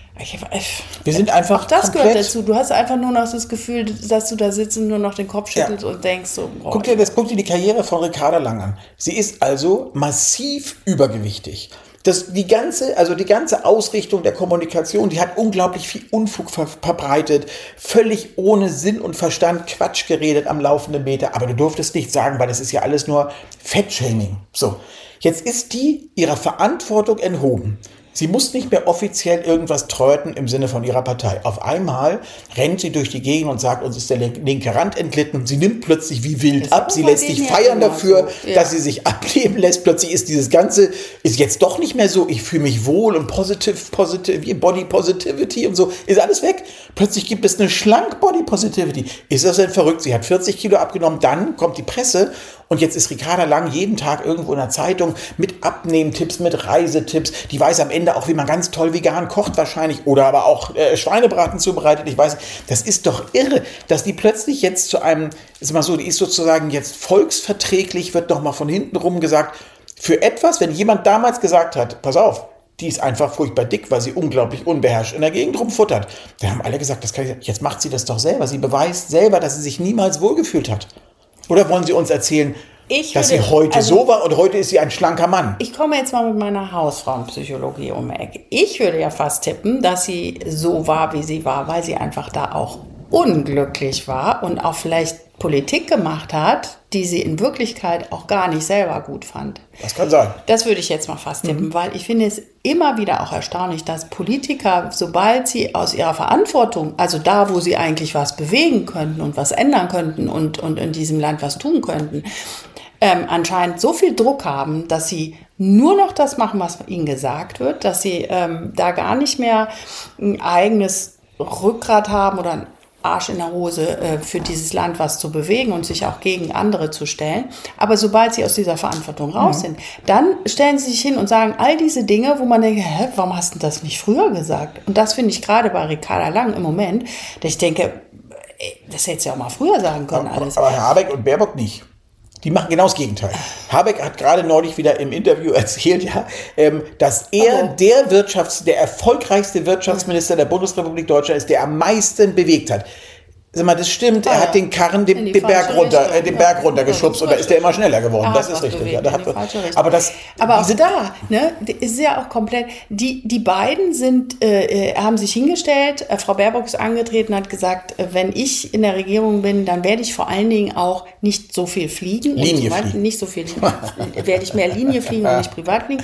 Wir sind einfach auch das gehört dazu. Du hast einfach nur noch das Gefühl, dass du da sitzt und nur noch den Kopf schüttelst ja. und denkst so. Boah, guck dir das, guck dir die Karriere von Ricarda Lang an. Sie ist also massiv übergewichtig. Das, die ganze, also die ganze Ausrichtung der Kommunikation, die hat unglaublich viel Unfug ver- verbreitet, völlig ohne Sinn und Verstand Quatsch geredet am laufenden Meter. Aber du durftest nicht sagen, weil das ist ja alles nur Fettshaming. So, jetzt ist die ihrer Verantwortung enthoben. Sie muss nicht mehr offiziell irgendwas tröten im Sinne von ihrer Partei. Auf einmal rennt sie durch die Gegend und sagt, uns ist der linke Rand entglitten. Sie nimmt plötzlich wie wild ab. Sie lässt sich feiern dafür, so. ja. dass sie sich ableben lässt. Plötzlich ist dieses Ganze, ist jetzt doch nicht mehr so, ich fühle mich wohl und positive, positive, Body Positivity und so, ist alles weg. Plötzlich gibt es eine schlank Body Positivity. Ist das denn verrückt? Sie hat vierzig Kilo abgenommen, dann kommt die Presse und jetzt ist Ricarda Lang jeden Tag irgendwo in der Zeitung mit Abnehmtipps, mit Reisetipps. Die weiß am Ende auch, wie man ganz toll vegan kocht wahrscheinlich oder aber auch äh, Schweinebraten zubereitet. Ich weiß, das ist doch irre, dass die plötzlich jetzt zu einem, ist mal so, die ist sozusagen jetzt volksverträglich, wird doch mal von hinten rum gesagt, für etwas, wenn jemand damals gesagt hat, pass auf, die ist einfach furchtbar dick, weil sie unglaublich unbeherrscht in der Gegend rumfuttert. Da haben alle gesagt, das kann ich, jetzt macht sie das doch selber. Sie beweist selber, dass sie sich niemals wohlgefühlt hat. Oder wollen Sie uns erzählen, ich dass würde, sie heute also, so war und heute ist sie ein schlanker Mann? Ich komme jetzt mal mit meiner Hausfrauenpsychologie um die Ecke. Ich würde ja fast tippen, dass sie so war, wie sie war, weil sie einfach da auch unglücklich war und auch vielleicht Politik gemacht hat, die sie in Wirklichkeit auch gar nicht selber gut fand. Das kann sein. Das würde ich jetzt mal fast tippen, mhm. weil ich finde es immer wieder auch erstaunlich, dass Politiker, sobald sie aus ihrer Verantwortung, also da, wo sie eigentlich was bewegen könnten und was ändern könnten und, und in diesem Land was tun könnten, ähm, anscheinend so viel Druck haben, dass sie nur noch das machen, was ihnen gesagt wird, dass sie ähm, da gar nicht mehr ein eigenes Rückgrat haben oder ein Arsch in der Hose äh, für dieses Land was zu bewegen und sich auch gegen andere zu stellen. Aber sobald sie aus dieser Verantwortung raus sind, dann stellen sie sich hin und sagen all diese Dinge, wo man denkt, hä, warum hast du das nicht früher gesagt? Und das finde ich gerade bei Ricarda Lang im Moment, dass ich denke, ey, das hättest du ja auch mal früher sagen können. Aber, alles. aber Herr Habeck und Baerbock nicht. Die machen genau das Gegenteil. Habeck hat gerade neulich wieder im Interview erzählt, ja, ähm, dass er oh. der Wirtschafts-, der erfolgreichste Wirtschaftsminister der Bundesrepublik Deutschland ist, der am meisten bewegt hat. Sag mal, das stimmt, ah, er hat den Karren den, den Berg runter, äh, den ja. Berg runtergeschubst und da ist er immer schneller geworden. Das ist richtig. Ja, da hat, aber das, aber auch da, ne, ist ja auch komplett. Die die beiden sind, äh, haben sich hingestellt. Äh, Frau Baerbock ist angetreten, hat gesagt, äh, wenn ich in der Regierung bin, dann werde ich vor allen Dingen auch nicht so viel fliegen. Linie und so fliegen. Nicht so viel. Werde ich mehr Linie fliegen und nicht privat fliegen.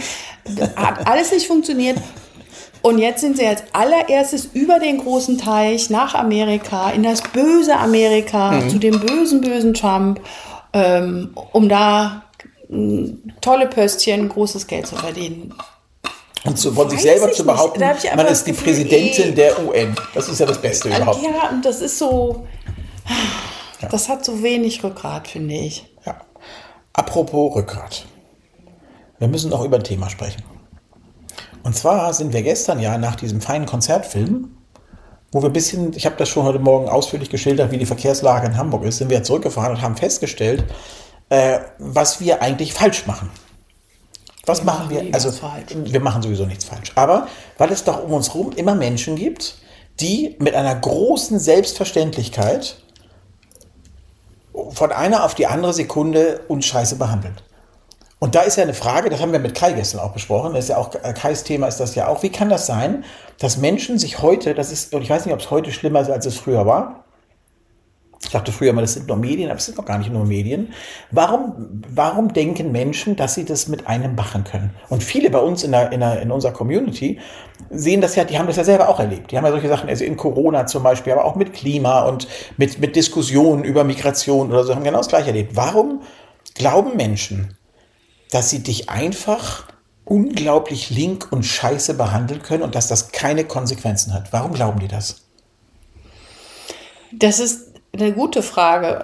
Hat alles nicht funktioniert. Und jetzt sind sie als allererstes über den großen Teich nach Amerika, in das böse Amerika, mhm. zu dem bösen, bösen Trump. ähm, um da tolle Pöstchen, großes Geld zu verdienen. Und zu, von sich selber zu behaupten, man ist die Präsidentin der U N. Das ist ja das Beste überhaupt. Ja, und das ist so, das hat so wenig Rückgrat, finde ich. Ja. Apropos Rückgrat. Wir müssen noch über ein Thema sprechen. Und zwar sind wir gestern ja nach diesem feinen Konzertfilm, wo wir ein bisschen, ich habe das schon heute Morgen ausführlich geschildert, wie die Verkehrslage in Hamburg ist, sind wir zurückgefahren und haben festgestellt, äh, was wir eigentlich falsch machen. Was wir machen wir? Also wir machen sowieso nichts falsch. Aber weil es doch um uns herum immer Menschen gibt, die mit einer großen Selbstverständlichkeit von einer auf die andere Sekunde uns scheiße behandeln. Und da ist ja eine Frage, das haben wir mit Kai gestern auch besprochen, das ist ja auch, Kais Thema ist das ja auch, wie kann das sein, dass Menschen sich heute, das ist, und ich weiß nicht, ob es heute schlimmer ist, als es früher war, ich dachte früher mal, das sind nur Medien, aber es sind noch gar nicht nur Medien. Warum, warum denken Menschen, dass sie das mit einem machen können? Und viele bei uns in, der, in, der, in unserer Community sehen das ja, die haben das ja selber auch erlebt. Die haben ja solche Sachen, also in Corona zum Beispiel, aber auch mit Klima und mit, mit Diskussionen über Migration oder so, haben genau das Gleiche erlebt. Warum glauben Menschen, dass sie dich einfach unglaublich link und scheiße behandeln können und dass das keine Konsequenzen hat? Warum glauben die das? Das ist eine gute Frage.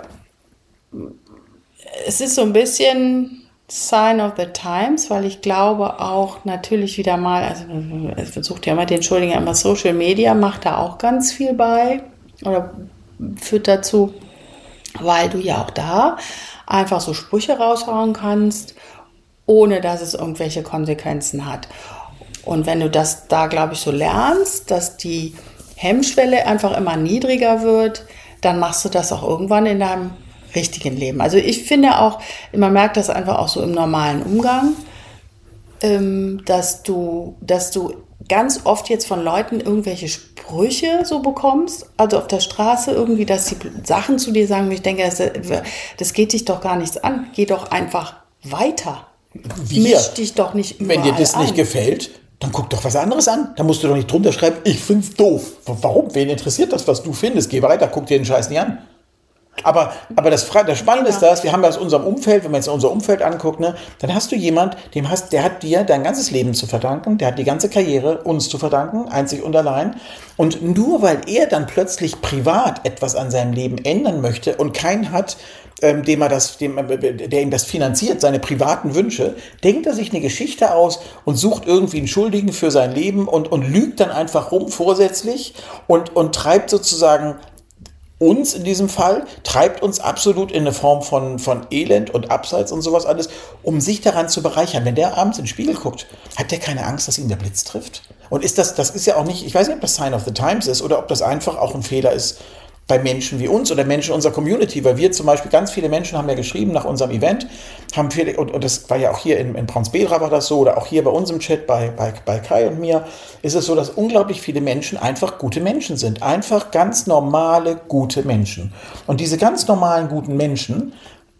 Es ist so ein bisschen Sign of the Times, weil ich glaube auch natürlich wieder mal, also ich versuche ja mal den Entschuldigen, aber Social Media macht da auch ganz viel bei oder führt dazu, weil du ja auch da einfach so Sprüche raushauen kannst, ohne dass es irgendwelche Konsequenzen hat. Und wenn du das da, glaube ich, so lernst, dass die Hemmschwelle einfach immer niedriger wird, dann machst du das auch irgendwann in deinem richtigen Leben. Also ich finde auch, man merkt das einfach auch so im normalen Umgang, ähm, dass du, dass du ganz oft jetzt von Leuten irgendwelche Sprüche so bekommst, also auf der Straße irgendwie, dass sie Sachen zu dir sagen, wo ich denke, das, das geht dich doch gar nichts an, geh doch einfach weiter. Wir, Misch dich doch nicht überall wenn dir das nicht ein. gefällt, dann guck doch was anderes an. Da musst du doch nicht drunter schreiben, ich find's doof. Warum? Wen interessiert das, was du findest? Geh weiter, guck dir den Scheiß nicht an. Aber, aber das, das Spannende ist das, wir haben ja aus unserem Umfeld, wenn man jetzt unser Umfeld anguckt, ne, dann hast du jemand, dem hast, der hat dir dein ganzes Leben zu verdanken, der hat die ganze Karriere uns zu verdanken, einzig und allein. Und nur weil er dann plötzlich privat etwas an seinem Leben ändern möchte und keinen hat, ähm, dem er das, dem, der ihm das finanziert, seine privaten Wünsche, denkt er sich eine Geschichte aus und sucht irgendwie einen Schuldigen für sein Leben und, und lügt dann einfach rum vorsätzlich und, und treibt sozusagen uns in diesem Fall, treibt uns absolut in eine Form von, von Elend und Abseits und sowas alles, um sich daran zu bereichern. Wenn der abends in den Spiegel guckt, hat der keine Angst, dass ihn der Blitz trifft? Und ist das, das ist ja auch nicht, ich weiß nicht, ob das Sign of the Times ist oder ob das einfach auch ein Fehler ist bei Menschen wie uns oder Menschen unserer Community, weil wir zum Beispiel, ganz viele Menschen haben ja geschrieben nach unserem Event, haben viele, und, und das war ja auch hier in, in Braunsbedra war das so, oder auch hier bei uns im Chat, bei, bei, bei Kai und mir, ist es so, dass unglaublich viele Menschen einfach gute Menschen sind. Einfach ganz normale, gute Menschen. Und diese ganz normalen, guten Menschen,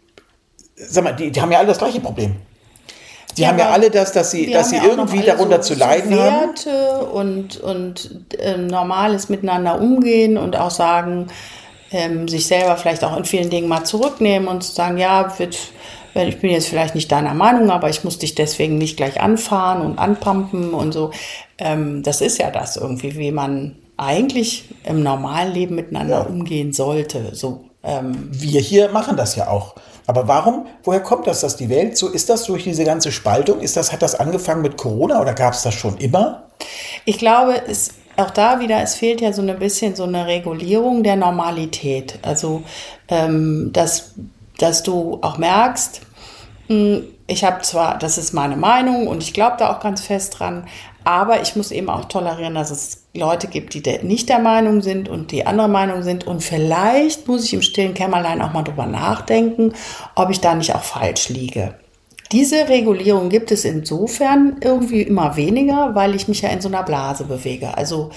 sag mal, die, die haben ja alle das gleiche Problem. Die ja, haben ja alle das, dass sie, dass sie ja irgendwie darunter so, zu leiden so haben. Werte und, und äh, normales Miteinander umgehen und auch sagen, ähm, sich selber vielleicht auch in vielen Dingen mal zurücknehmen und sagen, ja, wird, ich bin jetzt vielleicht nicht deiner Meinung, aber ich muss dich deswegen nicht gleich anfahren und anpumpen und so. Ähm, das ist ja das irgendwie, wie man eigentlich im normalen Leben miteinander ja. umgehen sollte. So, ähm, wir hier machen das ja auch. Aber warum, woher kommt das, dass die Welt so, ist das durch diese ganze Spaltung, ist das, hat das angefangen mit Corona oder gab es das schon immer? Ich glaube, es, auch da wieder, es fehlt ja so ein bisschen so eine Regulierung der Normalität. Also, ähm, dass, dass du auch merkst, mh, ich habe zwar, das ist meine Meinung und ich glaube da auch ganz fest dran, aber ich muss eben auch tolerieren, dass es Leute gibt, die nicht der Meinung sind und die andere Meinung sind. Und vielleicht muss ich im stillen Kämmerlein auch mal drüber nachdenken, ob ich da nicht auch falsch liege. Diese Regulierung gibt es insofern irgendwie immer weniger, weil ich mich ja in so einer Blase bewege. Also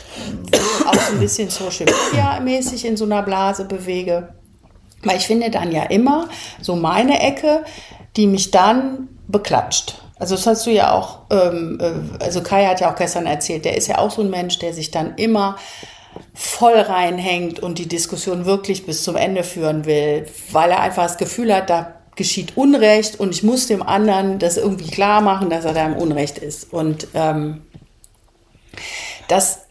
auch so ein bisschen Social Media mäßig in so einer Blase bewege. Weil ich finde dann ja immer so meine Ecke, die mich dann beklatscht. Also das hast du ja auch, ähm, also Kai hat ja auch gestern erzählt, der ist ja auch so ein Mensch, der sich dann immer voll reinhängt und die Diskussion wirklich bis zum Ende führen will, weil er einfach das Gefühl hat, da geschieht Unrecht und ich muss dem anderen das irgendwie klar machen, dass er da im Unrecht ist. Und ähm, das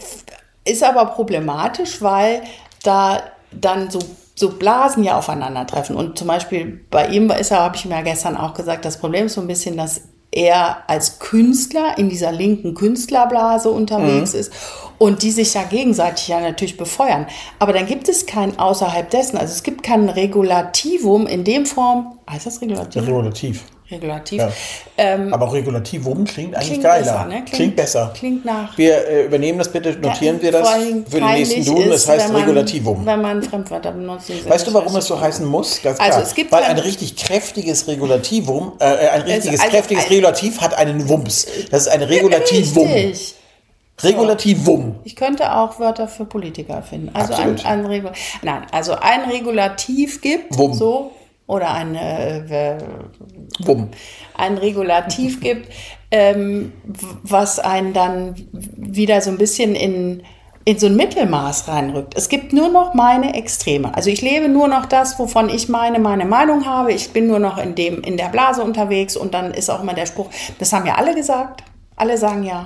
ist aber problematisch, weil da dann so, so Blasen ja aufeinandertreffen. Und zum Beispiel bei ihm ist er, habe ich ihm ja gestern auch gesagt, das Problem ist so ein bisschen, dass er als Künstler in dieser linken Künstlerblase unterwegs mhm. ist und die sich ja gegenseitig ja natürlich befeuern. Aber dann gibt es kein außerhalb dessen, also es gibt kein Regulativum in dem Form, heißt das Regulativ? Regulativ. Regulativ. Ja. Ähm, Aber Regulativum klingt eigentlich klingt geiler. Besser, ne? klingt, klingt besser. Klingt nach. Wir äh, übernehmen das bitte, notieren ja, wir das für den nächsten Duden. Es heißt man, Regulativum. Wenn man Fremdwörter benutzt. Weißt du, warum es so heißen muss? Ganz klar. Also es gibt Weil ein richtig kräftiges Regulativum, äh, ein richtiges also, kräftiges ein, Regulativ hat einen Wumms. Das ist ein Regulativum. Richtig. Regulativum. Ich könnte auch Wörter für Politiker finden. Also ein, ein Regul Nein, also ein Regulativ gibt Wum. so oder ein äh, Wum. ein Regulativ gibt, ähm, was einen dann wieder so ein bisschen in in so ein Mittelmaß reinrückt. Es gibt nur noch meine Extreme. Also ich lebe nur noch das, wovon ich meine, meine Meinung habe. Ich bin nur noch in dem in der Blase unterwegs und dann ist auch immer der Spruch, das haben ja alle gesagt. Alle sagen ja.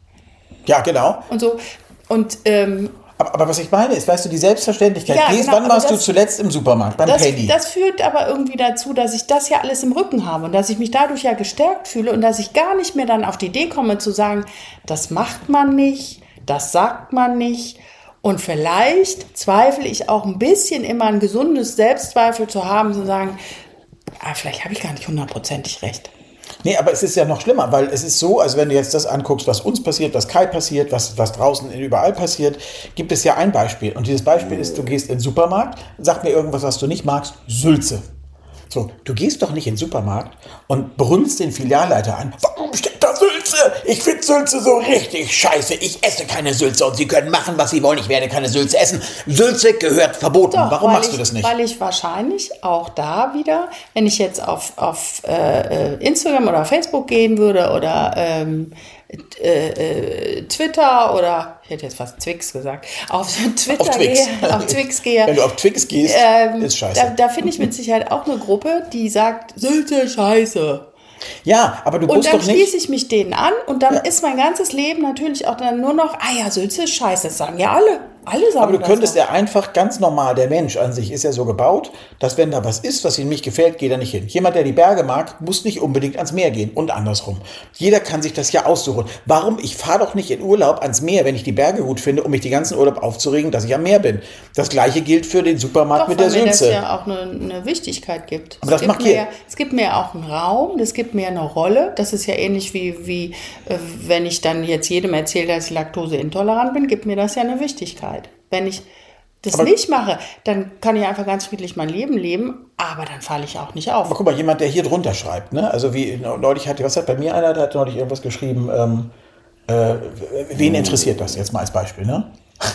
Ja, genau. Und so. Und ähm, aber, aber was ich meine ist, weißt du, die Selbstverständlichkeit. Ja, Gehst, genau, wann warst das, du zuletzt im Supermarkt? Beim das, Penny? Das führt aber irgendwie dazu, dass ich das ja alles im Rücken habe und dass ich mich dadurch ja gestärkt fühle und dass ich gar nicht mehr dann auf die Idee komme zu sagen, das macht man nicht, das sagt man nicht. Und vielleicht zweifle ich auch ein bisschen immer ein gesundes Selbstzweifel zu haben, zu sagen, ah, vielleicht habe ich gar nicht hundertprozentig recht. Nee, aber es ist ja noch schlimmer, weil es ist so, also wenn du jetzt das anguckst, was uns passiert, was Kai passiert, was, was draußen überall passiert, gibt es ja ein Beispiel. Und dieses Beispiel ist, du gehst in den Supermarkt, sag mir irgendwas, was du nicht magst, Sülze. So, du gehst doch nicht in den Supermarkt und brüllst den Filialleiter an. Warum steht da Sülze? Ich finde Sülze so richtig scheiße. Ich esse keine Sülze und Sie können machen, was Sie wollen. Ich werde keine Sülze essen. Sülze gehört verboten. Doch, Warum machst ich, du das nicht? Weil ich wahrscheinlich auch da wieder, wenn ich jetzt auf, auf äh, Instagram oder Facebook gehen würde oder ähm, äh, äh, Twitter oder, ich hätte jetzt fast Twix gesagt, auf Twitter auf Twix. gehe, auf Twix gehe. Wenn du auf Twix gehst, ähm, ist scheiße. Da, da finde ich mit Sicherheit auch eine Gruppe, die sagt, Sülze scheiße. Ja, aber du musst doch nicht... Und dann schließe ich mich denen an und dann ja. ist mein ganzes Leben natürlich auch dann nur noch, ah ja, Sülze ist scheiße, das sagen ja alle. Alle sagen aber du das könntest noch. ja einfach ganz normal, der Mensch an sich ist ja so gebaut, dass wenn da was ist, was ihm nicht gefällt, geht er nicht hin. Jemand, der die Berge mag, muss nicht unbedingt ans Meer gehen und andersrum. Jeder kann sich das ja aussuchen. Warum? Ich fahre doch nicht in Urlaub ans Meer, wenn ich die Berge gut finde, um mich die ganzen Urlaub aufzuregen, dass ich am Meer bin. Das Gleiche gilt für den Supermarkt Doch, mit der weil mir Sülze. das ja auch eine, eine Wichtigkeit gibt. Aber es das gibt macht hier. Mehr, es gibt mir auch einen Raum, es gibt mir eine Rolle. Das ist ja ähnlich wie, wie äh, wenn ich dann jetzt jedem erzähle, dass ich laktoseintolerant bin, gibt mir das ja eine Wichtigkeit. Wenn ich das aber nicht mache, dann kann ich einfach ganz friedlich mein Leben leben, aber dann falle ich auch nicht auf. Aber guck mal, jemand, der hier drunter schreibt, ne? Also wie neulich hatte, was hat bei mir einer, der hat neulich irgendwas geschrieben, ähm, äh, wen interessiert das jetzt mal als Beispiel, ne?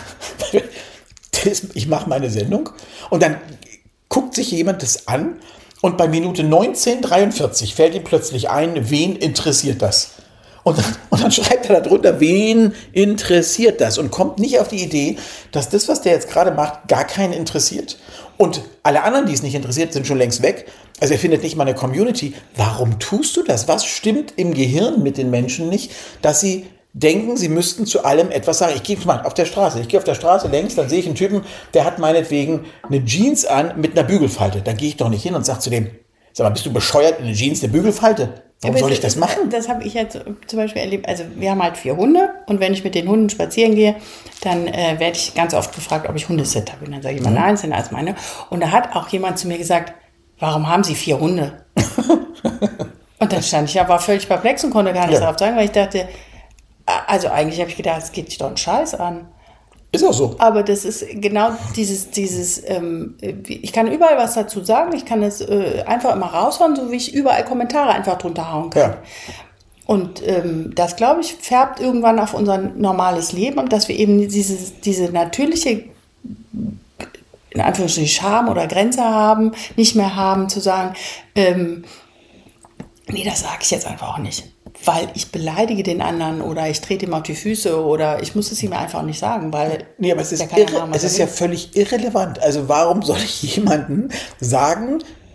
Ich mache meine Sendung und dann guckt sich jemand das an und bei Minute neunzehn dreiundvierzig fällt ihm plötzlich ein, wen interessiert das? Und dann, und dann schreibt er da drunter, wen interessiert das? Und kommt nicht auf die Idee, dass das, was der jetzt gerade macht, gar keinen interessiert. Und alle anderen, die es nicht interessiert, sind schon längst weg. Also er findet nicht mal eine Community. Warum tust du das? Was stimmt im Gehirn mit den Menschen nicht, dass sie denken, sie müssten zu allem etwas sagen? Ich gehe mal auf der Straße. Ich gehe auf der Straße längs, dann sehe ich einen Typen, der hat meinetwegen eine Jeans an mit einer Bügelfalte. Dann gehe ich doch nicht hin und sage zu dem, sag mal, bist du bescheuert, in eine Jeans eine Bügelfalte? Warum soll ich das machen? Das habe ich jetzt zum Beispiel erlebt. Also wir haben halt vier Hunde und wenn ich mit den Hunden spazieren gehe, dann äh, werde ich ganz oft gefragt, ob ich Hundesitter bin. Dann sage ich immer, mhm. nein, sind als meine. Und da hat auch jemand zu mir gesagt, warum haben Sie vier Hunde? Und dann stand ich ja, war völlig perplex und konnte gar nichts ja. darauf sagen, weil ich dachte, also eigentlich habe ich gedacht, es geht dich doch einen Scheiß an. Ist auch so. Aber das ist genau dieses, dieses ähm, ich kann überall was dazu sagen, ich kann es äh, einfach immer raushauen, so wie ich überall Kommentare einfach drunter hauen kann. Ja. Und ähm, das, glaube ich, färbt irgendwann auf unser normales Leben und dass wir eben dieses, diese natürliche, in Anführungsstrichen, Scham oder Grenze haben, nicht mehr haben, zu sagen, ähm, nee, das sage ich jetzt einfach auch nicht. weil ich beleidige den anderen oder ich trete ihm auf die Füße oder ich muss es ihm einfach nicht sagen, weil nee, aber es ist, irre, machen, es ist ja völlig irrelevant. Also warum soll ich jemandem sagen,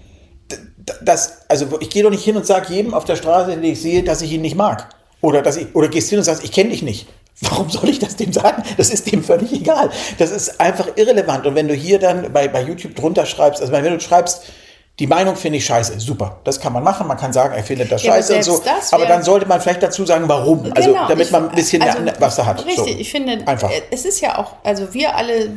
dass, also ich gehe doch nicht hin und sage jedem auf der Straße, den ich sehe, dass ich ihn nicht mag. Oder, dass ich, oder gehst hin und sagst, ich kenne dich nicht. Warum soll ich das dem sagen? Das ist dem völlig egal. Das ist einfach irrelevant. Und wenn du hier dann bei, bei YouTube drunter schreibst, also wenn du schreibst, die Meinung finde ich scheiße, super. Das kann man machen. Man kann sagen, er findet das ja, scheiße und so. Aber dann sollte man vielleicht dazu sagen, warum. Genau, also damit man ein bisschen also, was da hat. Richtig, so. Ich finde, einfach. Es ist ja auch, also wir alle,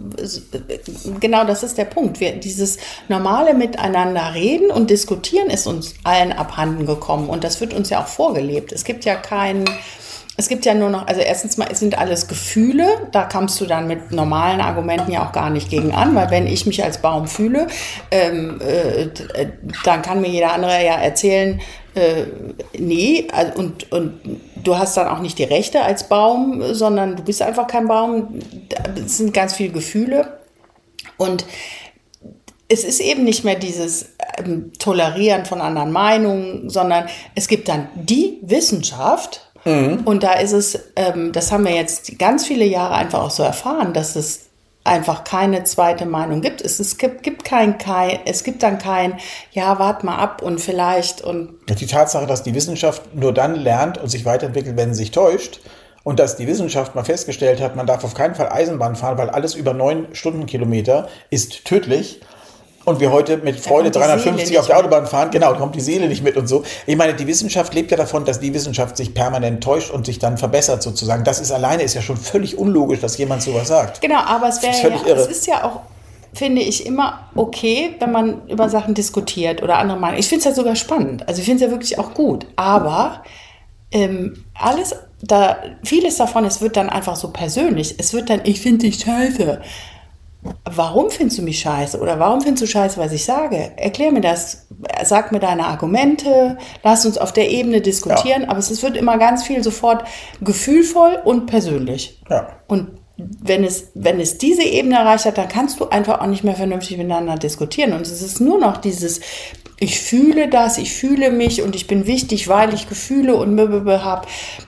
genau das ist der Punkt. Wir, dieses normale Miteinander reden und diskutieren ist uns allen abhanden gekommen. Und das wird uns ja auch vorgelebt. Es gibt ja keinen... Es gibt ja nur noch, also erstens mal, es sind alles Gefühle, da kommst du dann mit normalen Argumenten ja auch gar nicht gegen an, weil wenn ich mich als Baum fühle, ähm, äh, dann kann mir jeder andere ja erzählen, äh, nee, und, und du hast dann auch nicht die Rechte als Baum, sondern du bist einfach kein Baum, es sind ganz viele Gefühle und es ist eben nicht mehr dieses ähm, Tolerieren von anderen Meinungen, sondern es gibt dann die Wissenschaft. Mhm. Und da ist es, ähm, das haben wir jetzt ganz viele Jahre einfach auch so erfahren, dass es einfach keine zweite Meinung gibt. Es, es gibt, gibt kein, kein, es gibt dann kein, ja, wart mal ab und vielleicht und. Die Tatsache, dass die Wissenschaft nur dann lernt und sich weiterentwickelt, wenn sie sich täuscht. Und dass die Wissenschaft mal festgestellt hat, man darf auf keinen Fall Eisenbahn fahren, weil alles über neun Stundenkilometer ist tödlich. Und wir heute mit Freude dreihundertfünfzig auf der Autobahn fahren, genau, da kommt die Seele nicht mit und so. Ich meine, die Wissenschaft lebt ja davon, dass die Wissenschaft sich permanent täuscht und sich dann verbessert sozusagen. Das ist alleine, ist ja schon völlig unlogisch, dass jemand sowas sagt. Genau, aber es wäre ja, es ist ja auch, finde ich, immer okay, wenn man über Sachen diskutiert oder andere Meinungen. Ich finde es ja sogar spannend, also ich finde es ja wirklich auch gut, aber ähm, alles, da, vieles davon, es wird dann einfach so persönlich, es wird dann, ich finde dich scheiße. Warum findest du mich scheiße? Oder warum findest du scheiße, was ich sage? Erklär mir das, sag mir deine Argumente, lass uns auf der Ebene diskutieren, ja. Aber es wird immer ganz viel sofort gefühlvoll und persönlich. Ja. Und wenn es, wenn es diese Ebene erreicht hat, dann kannst du einfach auch nicht mehr vernünftig miteinander diskutieren. Und es ist nur noch dieses, ich fühle das, ich fühle mich und ich bin wichtig, weil ich Gefühle und habe.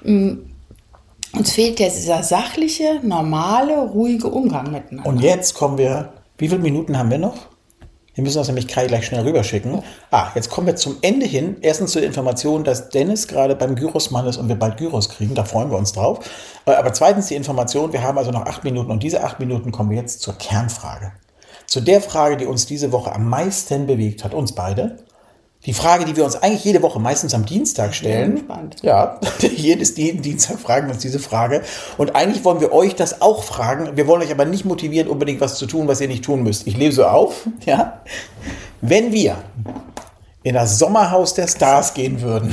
Uns fehlt ja dieser sachliche, normale, ruhige Umgang miteinander. Und jetzt kommen wir, wie viele Minuten haben wir noch? Wir müssen das nämlich gleich schnell rüberschicken. Ah, jetzt kommen wir zum Ende hin. Erstens zur Information, dass Dennis gerade beim Gyrosmann ist und wir bald Gyros kriegen. Da freuen wir uns drauf. Aber zweitens die Information, wir haben also noch acht Minuten und diese acht Minuten kommen wir jetzt zur Kernfrage. Zu der Frage, die uns diese Woche am meisten bewegt hat, uns beide. Die Frage, die wir uns eigentlich jede Woche meistens am Dienstag stellen. Ja, jedes, jeden Dienstag fragen wir uns diese Frage. Und eigentlich wollen wir euch das auch fragen. Wir wollen euch aber nicht motivieren, unbedingt was zu tun, was ihr nicht tun müsst. Ich lese auf. Ja. Wenn wir in das Sommerhaus der Stars gehen würden,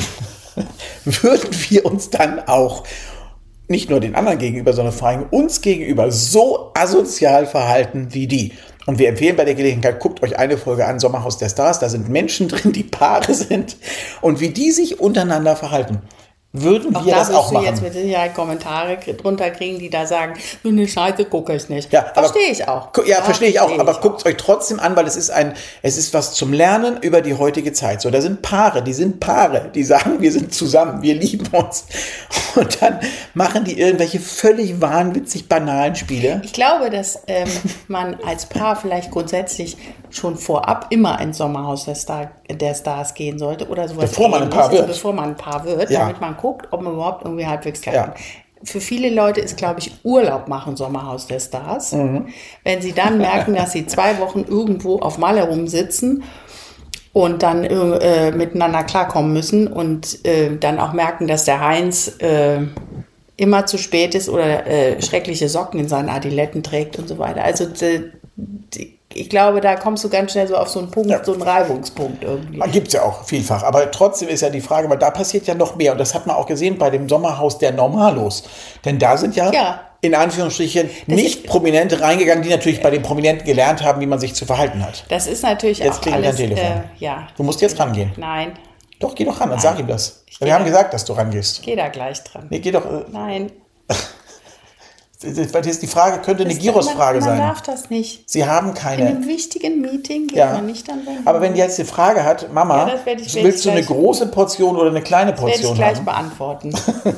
würden wir uns dann auch nicht nur den anderen gegenüber, sondern vor allem uns gegenüber so asozial verhalten wie die. Und wir empfehlen bei der Gelegenheit, guckt euch eine Folge an, Sommerhaus der Stars, da sind Menschen drin, die Paare sind und wie die sich untereinander verhalten. Würden auch wir da das auch machen? Auch da jetzt mit Sicherheit Kommentare drunter kriegen, die da sagen, so eine Scheiße gucke ich nicht. Ja, verstehe ich auch. Ja, ja verstehe ich auch, aber guckt es euch trotzdem an, weil es ist ein, es ist was zum Lernen über die heutige Zeit. So, da sind Paare, die sind Paare, die sagen, wir sind zusammen, wir lieben uns. Und dann machen die irgendwelche völlig wahnwitzig banalen Spiele. Ich glaube, dass ähm, man als Paar vielleicht grundsätzlich schon vorab immer ins Sommerhaus der, Star, der Stars gehen sollte oder sowas. Bevor man ein Paar wird. Also bevor man ein Paar wird, ja. Damit man guckt, ob man überhaupt irgendwie halbwegs kann. Ja. Für viele Leute ist, glaube ich, Urlaub machen Sommerhaus der Stars. Mhm. Wenn sie dann merken, dass sie zwei Wochen irgendwo auf Malle rumsitzen und dann äh, miteinander klarkommen müssen und äh, dann auch merken, dass der Heinz äh, immer zu spät ist oder äh, schreckliche Socken in seinen Adiletten trägt und so weiter. Also die, die, ich glaube, da kommst du ganz schnell so auf so einen Punkt, ja. so einen Reibungspunkt irgendwie. Gibt es ja auch vielfach. Aber trotzdem ist ja die Frage, weil da passiert ja noch mehr. Und das hat man auch gesehen bei dem Sommerhaus der Normalos. Denn da sind ja, ja. in Anführungsstrichen das nicht Prominente reingegangen, die natürlich bei den Prominenten gelernt haben, wie man sich zu verhalten hat. Das ist natürlich jetzt auch alles... Jetzt klingelt dein Telefon. Äh, ja. Du musst jetzt rangehen. Nein. Doch, geh doch ran, dann sag ihm das. Wir haben gesagt, dass du rangehst. Geh da gleich dran. Nee, geh doch... Äh, Nein. Die Frage könnte eine das, Gyros-Frage man, sein. Man darf das nicht. Sie haben keine. In einem wichtigen Meeting geht ja. man nicht dann wenden. Aber wenn die jetzt die Frage hat, Mama, ja, ich, willst du eine große Portion oder eine kleine Portion haben? Das werde ich gleich haben? beantworten.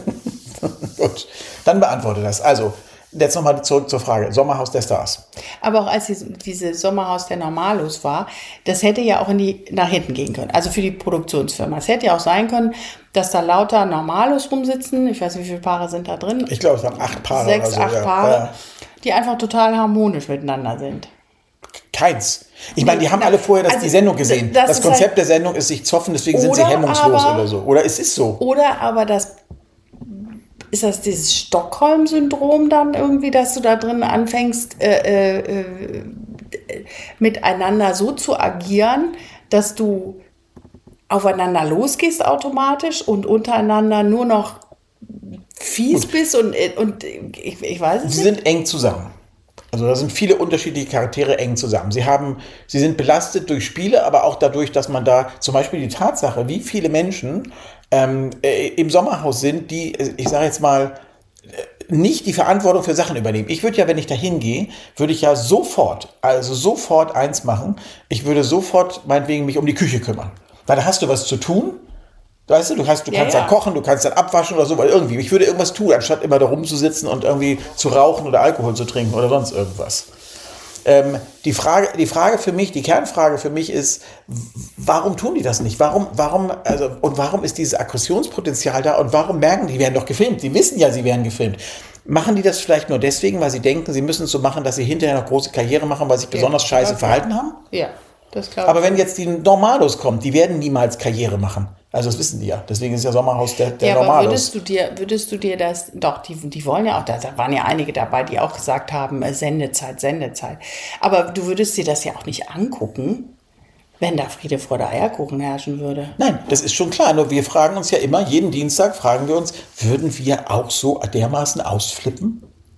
Gut, dann beantworte das. Also, jetzt nochmal zurück zur Frage. Sommerhaus der Stars. Aber auch als diese, diese Sommerhaus der Normalos war, das hätte ja auch in die, nach hinten gehen können. Also für die Produktionsfirma. Es hätte ja auch sein können, dass da lauter Normalos rumsitzen. Ich weiß nicht, wie viele Paare sind da drin. Ich glaube, es waren acht Paare. Sechs, oder so, acht ja. Paare, ja. die einfach total harmonisch miteinander sind. Keins. Ich meine, die haben alle vorher das, also, die Sendung gesehen. Das, das Konzept halt, der Sendung ist sich zoffen, deswegen sind sie hemmungslos aber, oder so. Oder es ist so. Oder aber das, ist das dieses Stockholm-Syndrom dann irgendwie, dass du da drin anfängst, äh, äh, miteinander so zu agieren, dass du aufeinander losgehst automatisch und untereinander nur noch fies Gut. bist und, und ich, ich weiß es nicht. Sie sind eng zusammen. Also da sind viele unterschiedliche Charaktere eng zusammen. Sie haben, sie sind belastet durch Spiele, aber auch dadurch, dass man da zum Beispiel die Tatsache, wie viele Menschen ähm, äh, im Sommerhaus sind, die, ich sage jetzt mal, nicht die Verantwortung für Sachen übernehmen. Ich würde ja, wenn ich da hingehe, würde ich ja sofort, also sofort eins machen. Ich würde sofort meinetwegen mich um die Küche kümmern. Weil da hast du was zu tun. Weißt du, du, hast, du ja, kannst ja. dann kochen, du kannst dann abwaschen oder so, weil irgendwie, ich würde irgendwas tun, anstatt immer da rumzusitzen und irgendwie zu rauchen oder Alkohol zu trinken oder sonst irgendwas. Ähm, die Frage, die Frage für mich, die Kernfrage für mich ist, warum tun die das nicht? Warum, warum, also, und warum ist dieses Aggressionspotenzial da und warum merken die, die werden doch gefilmt, die wissen ja, sie werden gefilmt. Machen die das vielleicht nur deswegen, weil sie denken, sie müssen es so machen, dass sie hinterher noch große Karriere machen, weil sie sich besonders ja, scheiße verhalten haben? Ja, das glaube ich. Aber wenn jetzt die Normalos kommen, die werden niemals Karriere machen. Also das wissen die ja. Deswegen ist ja Sommerhaus der, der ja, Normalos. Aber würdest du dir, würdest du dir das, doch, die, die wollen ja auch, da waren ja einige dabei, die auch gesagt haben, Sendezeit, Sendezeit. Aber du würdest dir das ja auch nicht angucken, wenn da Friede, Freude, Eierkuchen herrschen würde. Nein, das ist schon klar. Nur wir fragen uns ja immer, jeden Dienstag fragen wir uns, würden wir auch so dermaßen ausflippen?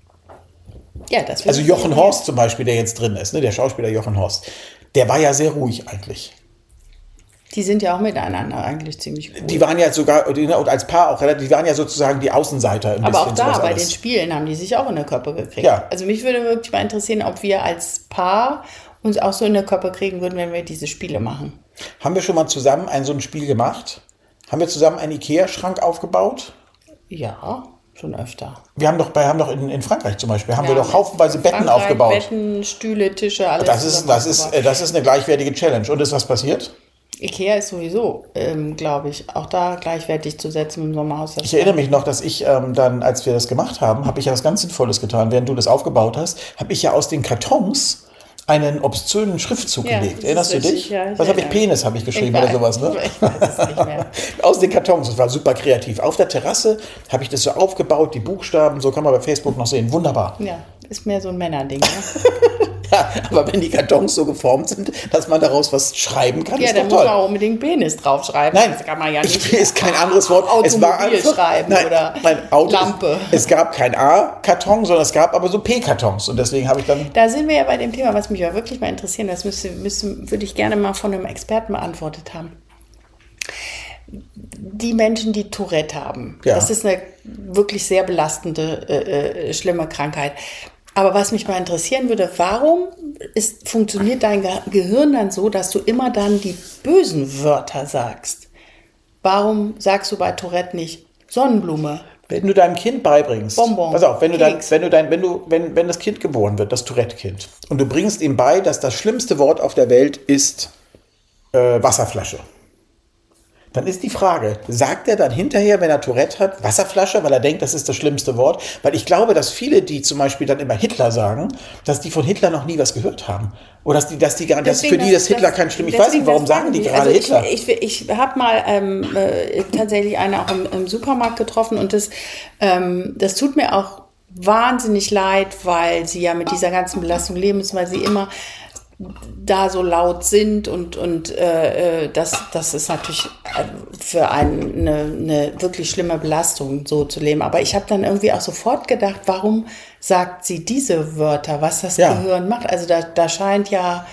Ja, das Also Jochen Horst zum Beispiel, der jetzt drin ist, ne, der Schauspieler Jochen Horst, der war ja sehr ruhig eigentlich. Die sind ja auch miteinander eigentlich ziemlich gut. Die waren ja sogar, und als Paar auch relativ, die waren ja sozusagen die Außenseiter. Ein Aber bisschen auch da, bei alles. den Spielen haben die sich auch in der Köpfe gekriegt. Ja. Also mich würde wirklich mal interessieren, ob wir als Paar uns auch so in der Köpfe kriegen würden, wenn wir diese Spiele machen. Haben wir schon mal zusammen ein so ein Spiel gemacht? Haben wir zusammen einen Ikea-Schrank aufgebaut? Ja, schon öfter. Wir haben doch, bei, haben doch in, in Frankreich zum Beispiel, haben ja, wir doch haufenweise Betten aufgebaut. Betten, Stühle, Tische, alles. Das ist, das, ist, das ist eine gleichwertige Challenge. Und ist was passiert? Ikea ist sowieso, ähm, glaube ich, auch da gleichwertig zu setzen im Sommerhaus. Ich erinnere mich noch, dass ich ähm, dann, als wir das gemacht haben, habe ich ja was ganz Sinnvolles getan. Während du das aufgebaut hast, habe ich ja aus den Kartons einen obszönen Schriftzug ja, gelegt. Erinnerst du dich? Ja, was habe ich? Penis habe ich geschrieben ich oder sowas, ne? Ich weiß es nicht mehr. Aus den Kartons, das war super kreativ. Auf der Terrasse habe ich das so aufgebaut, die Buchstaben, so kann man bei Facebook noch sehen. Wunderbar. Ja, ist mehr so ein Männerding, ne? Ja, aber wenn die Kartons so geformt sind, dass man daraus was schreiben kann, ja, ist dann doch toll. muss man auch unbedingt Penis draufschreiben. Nein, das kann man ja nicht. Ich, ist kein anderes Wort. Automobil es war einfach, schreiben nein, oder nein, Auto, Lampe. Es, es gab kein A-Karton, sondern es gab aber so P-Kartons. Und deswegen habe ich dann... Da sind wir ja bei dem Thema, was mich ja wirklich mal interessiert. Das müsste, müsste, würde ich gerne mal von einem Experten beantwortet haben. Die Menschen, die Tourette haben, ja. das ist eine wirklich sehr belastende, äh, schlimme Krankheit. Aber was mich mal interessieren würde, warum ist, funktioniert dein Ge- Gehirn dann so, dass du immer dann die bösen Wörter sagst? Warum sagst du bei Tourette nicht Sonnenblume? Wenn du deinem Kind beibringst, Bonbon, pass auf, wenn du, dein, Keks. wenn, du dein, wenn, du, wenn, wenn das Kind geboren wird, das Tourette-Kind, und du bringst ihm bei, dass das schlimmste Wort auf der Welt ist äh, Wasserflasche. Dann ist die Frage, sagt er dann hinterher, wenn er Tourette hat, Wasserflasche, weil er denkt, das ist das schlimmste Wort? Weil ich glaube, dass viele, die zum Beispiel dann immer Hitler sagen, dass die von Hitler noch nie was gehört haben. Oder dass, die, dass, die, dass für die das Hitler kein schlimm... Ich weiß nicht, warum sagen die gerade also Hitler? Ich, ich, ich habe mal ähm, äh, tatsächlich eine auch im, im Supermarkt getroffen und das, ähm, das tut mir auch wahnsinnig leid, weil sie ja mit dieser ganzen Belastung leben müssen, weil sie immer da so laut sind und, und äh, das, das ist natürlich für einen eine, eine wirklich schlimme Belastung, so zu leben. Aber ich habe dann irgendwie auch sofort gedacht, warum sagt sie diese Wörter, was das ja. Gehirn macht? Also da, da scheint ja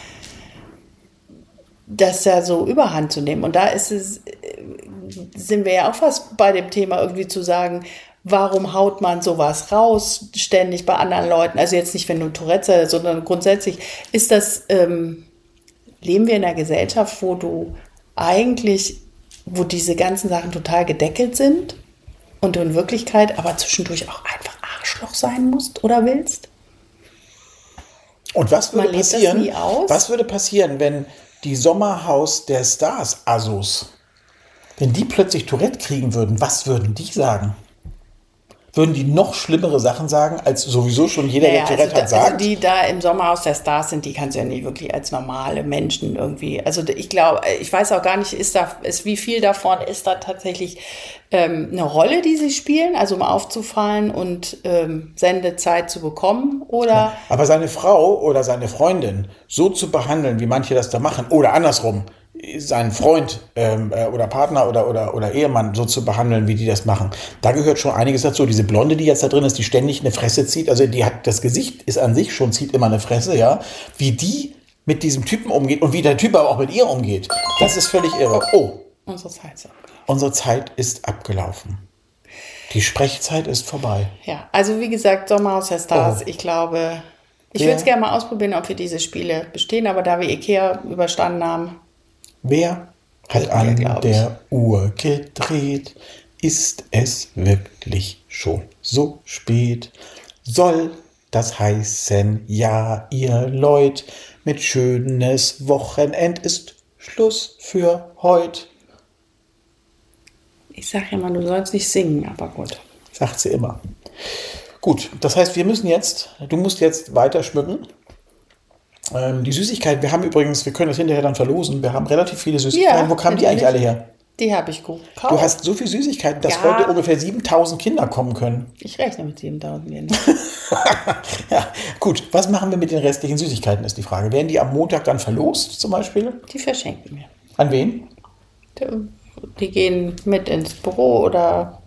das ja so Überhand zu nehmen. Und da ist es, sind wir ja auch fast bei dem Thema irgendwie zu sagen, warum haut man sowas raus ständig bei anderen Leuten? Also jetzt nicht, wenn du Tourette hast, sondern grundsätzlich ist das, ähm, leben wir in einer Gesellschaft, wo du eigentlich, wo diese ganzen Sachen total gedeckelt sind und du in Wirklichkeit aber zwischendurch auch einfach Arschloch sein musst oder willst? Und was würde passieren, was würde passieren, wenn die Sommerhaus der Stars Assos, wenn die plötzlich Tourette kriegen würden, was würden die sagen? Würden die noch schlimmere Sachen sagen, als sowieso schon jeder, naja, der Tourette also hat, da, sagt? Also die da im Sommerhaus der Stars sind, die kannst du ja nicht wirklich als normale Menschen irgendwie. Also ich glaube, ich weiß auch gar nicht, ist da, ist, wie viel davon ist da tatsächlich ähm, eine Rolle, die sie spielen, also um aufzufallen und ähm, Sendezeit zu bekommen, oder? Ja, aber seine Frau oder seine Freundin so zu behandeln, wie manche das da machen, oder andersrum, seinen Freund ähm, oder Partner oder, oder, oder Ehemann so zu behandeln, wie die das machen. Da gehört schon einiges dazu. Diese Blonde, die jetzt da drin ist, die ständig eine Fresse zieht, also die hat, das Gesicht ist an sich schon, zieht immer eine Fresse, ja. Wie die mit diesem Typen umgeht und wie der Typ aber auch mit ihr umgeht, das ist völlig irre. Oh, unsere Zeit ist abgelaufen. Unsere Zeit ist abgelaufen. Die Sprechzeit ist vorbei. Ja, also wie gesagt, Sommerhaus der Stars, oh. ich glaube, ich würde es gerne mal ausprobieren, ob wir diese Spiele bestehen, aber da wir Ikea überstanden haben, wer hat an der Uhr gedreht? Ist es wirklich schon so spät? Soll das heißen, ja, ihr Leut, mit schönes Wochenend ist Schluss für heute. Ich sag ja mal, du sollst nicht singen, aber gut. Sagt sie immer. Gut, das heißt, wir müssen jetzt, du musst jetzt weiter schmücken. Ähm, die Süßigkeiten, wir haben übrigens, wir können das hinterher dann verlosen, wir haben relativ viele Süßigkeiten. Ja, wo kamen die eigentlich alle her? Die habe ich gekauft. Du hast so viele Süßigkeiten, dass ja. heute ungefähr siebentausend Kinder kommen können. Ich rechne mit siebentausend Kindern. Ja, gut, was machen wir mit den restlichen Süßigkeiten, ist die Frage. Werden die am Montag dann verlost zum Beispiel? Die verschenken wir. An wen? Die, die gehen mit ins Büro oder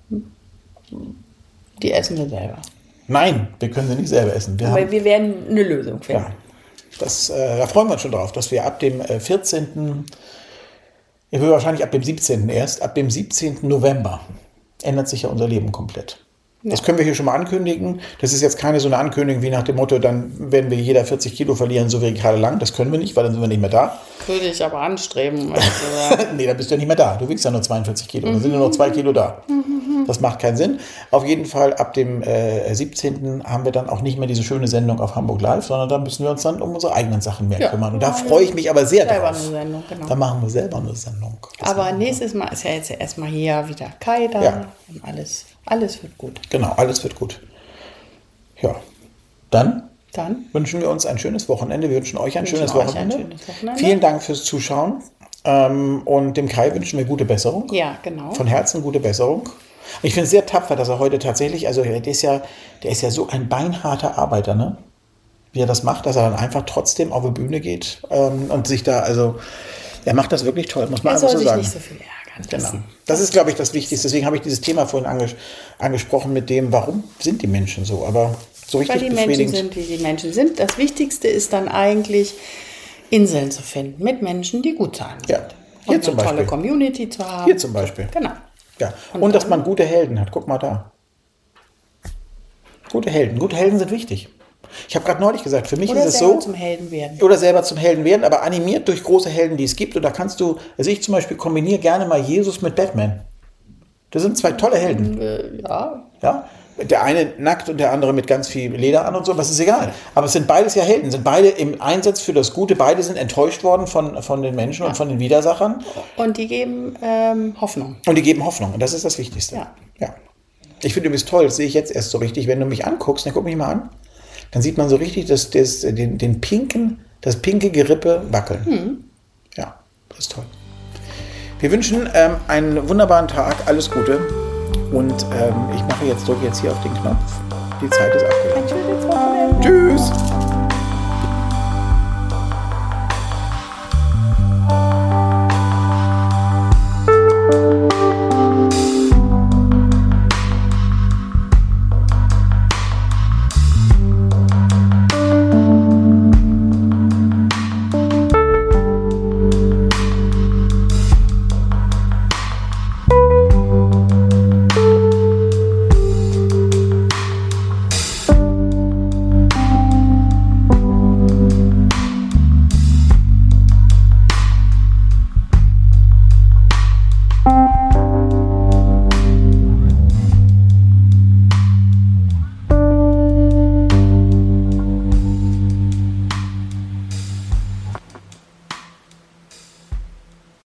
die essen wir selber. Nein, wir können sie nicht selber essen. Wir, Aber haben, wir werden eine Lösung finden. Ja, das, äh, da freuen wir uns schon drauf, dass wir ab dem äh, vierzehnten Ich will wahrscheinlich ab dem siebzehnten erst, ab dem siebzehnten November ändert sich ja unser Leben komplett. Ja. Das können wir hier schon mal ankündigen. Das ist jetzt keine so eine Ankündigung wie nach dem Motto, dann werden wir jeder vierzig Kilo verlieren, so wie gerade lang. Das können wir nicht, weil dann sind wir nicht mehr da. Würde ich aber anstreben. Nee, dann bist du ja nicht mehr da. Du wiegst ja nur zweiundvierzig Kilo. Dann sind nur noch zwei Kilo da. Das macht keinen Sinn. Auf jeden Fall ab dem äh, siebzehnten haben wir dann auch nicht mehr diese schöne Sendung auf Hamburg Live, sondern da müssen wir uns dann um unsere eigenen Sachen mehr ja. kümmern. Und da freue ich mich aber sehr selber drauf. Eine Sendung, genau. Da machen wir selber eine Sendung. Das aber nächstes Mal ist ja jetzt erstmal hier wieder Kai da ja. und alles, alles wird gut. Genau, alles wird gut. Ja, dann, dann wünschen wir uns ein schönes Wochenende. Wir wünschen euch ein, schönes, euch Wochenende. ein schönes Wochenende. Vielen Dank fürs Zuschauen. Ähm, und dem Kai wünschen wir gute Besserung. Ja, genau. Von Herzen gute Besserung. Ich finde es sehr tapfer, dass er heute tatsächlich, also der ist ja, der ist ja so ein beinharter Arbeiter, ne? Wie er das macht, dass er dann einfach trotzdem auf die Bühne geht ähm, und sich da, also er macht das wirklich toll, muss man er einfach so soll sagen. sich nicht so viel ärgern. Genau. Das ist, glaube ich, das Wichtigste. Deswegen habe ich dieses Thema vorhin anges- angesprochen mit dem, warum sind die Menschen so? Aber so richtig Weil die Menschen sind, wie die Menschen sind. Das Wichtigste ist dann eigentlich, Inseln zu finden mit Menschen, die gut sein sind. Ja. Hier und zum eine Beispiel. tolle Community zu haben. Hier zum Beispiel. Genau. Ja. Und, und dass man gute Helden hat. Guck mal da. Gute Helden. Gute Helden sind wichtig. Ich habe gerade neulich gesagt, für mich oder ist es so. Oder selber zum Helden werden. Oder selber zum Helden werden, aber animiert durch große Helden, die es gibt. Und da kannst du, also ich zum Beispiel kombiniere gerne mal Jesus mit Batman. Das sind zwei tolle Helden. Äh, ja. Ja. Der eine nackt und der andere mit ganz viel Leder an und so, was ist egal. Aber es sind beides ja Helden, sind beide im Einsatz für das Gute. Beide sind enttäuscht worden von, von den Menschen ja. und von den Widersachern. Und die geben ähm, Hoffnung. Und die geben Hoffnung. Und das ist das Wichtigste. Ja. Ja. Ich finde übrigens toll, das sehe ich jetzt erst so richtig. Wenn du mich anguckst, dann guck mich mal an, dann sieht man so richtig das, das, den, den pinken, das pinke Gerippe wackeln. Hm. Ja, das ist toll. Wir wünschen ähm, einen wunderbaren Tag, alles Gute. Und ähm, ich mache jetzt, drücke jetzt hier auf den Knopf. Die Zeit ist abgelaufen. Ein schönes Wochenende. Tschüss.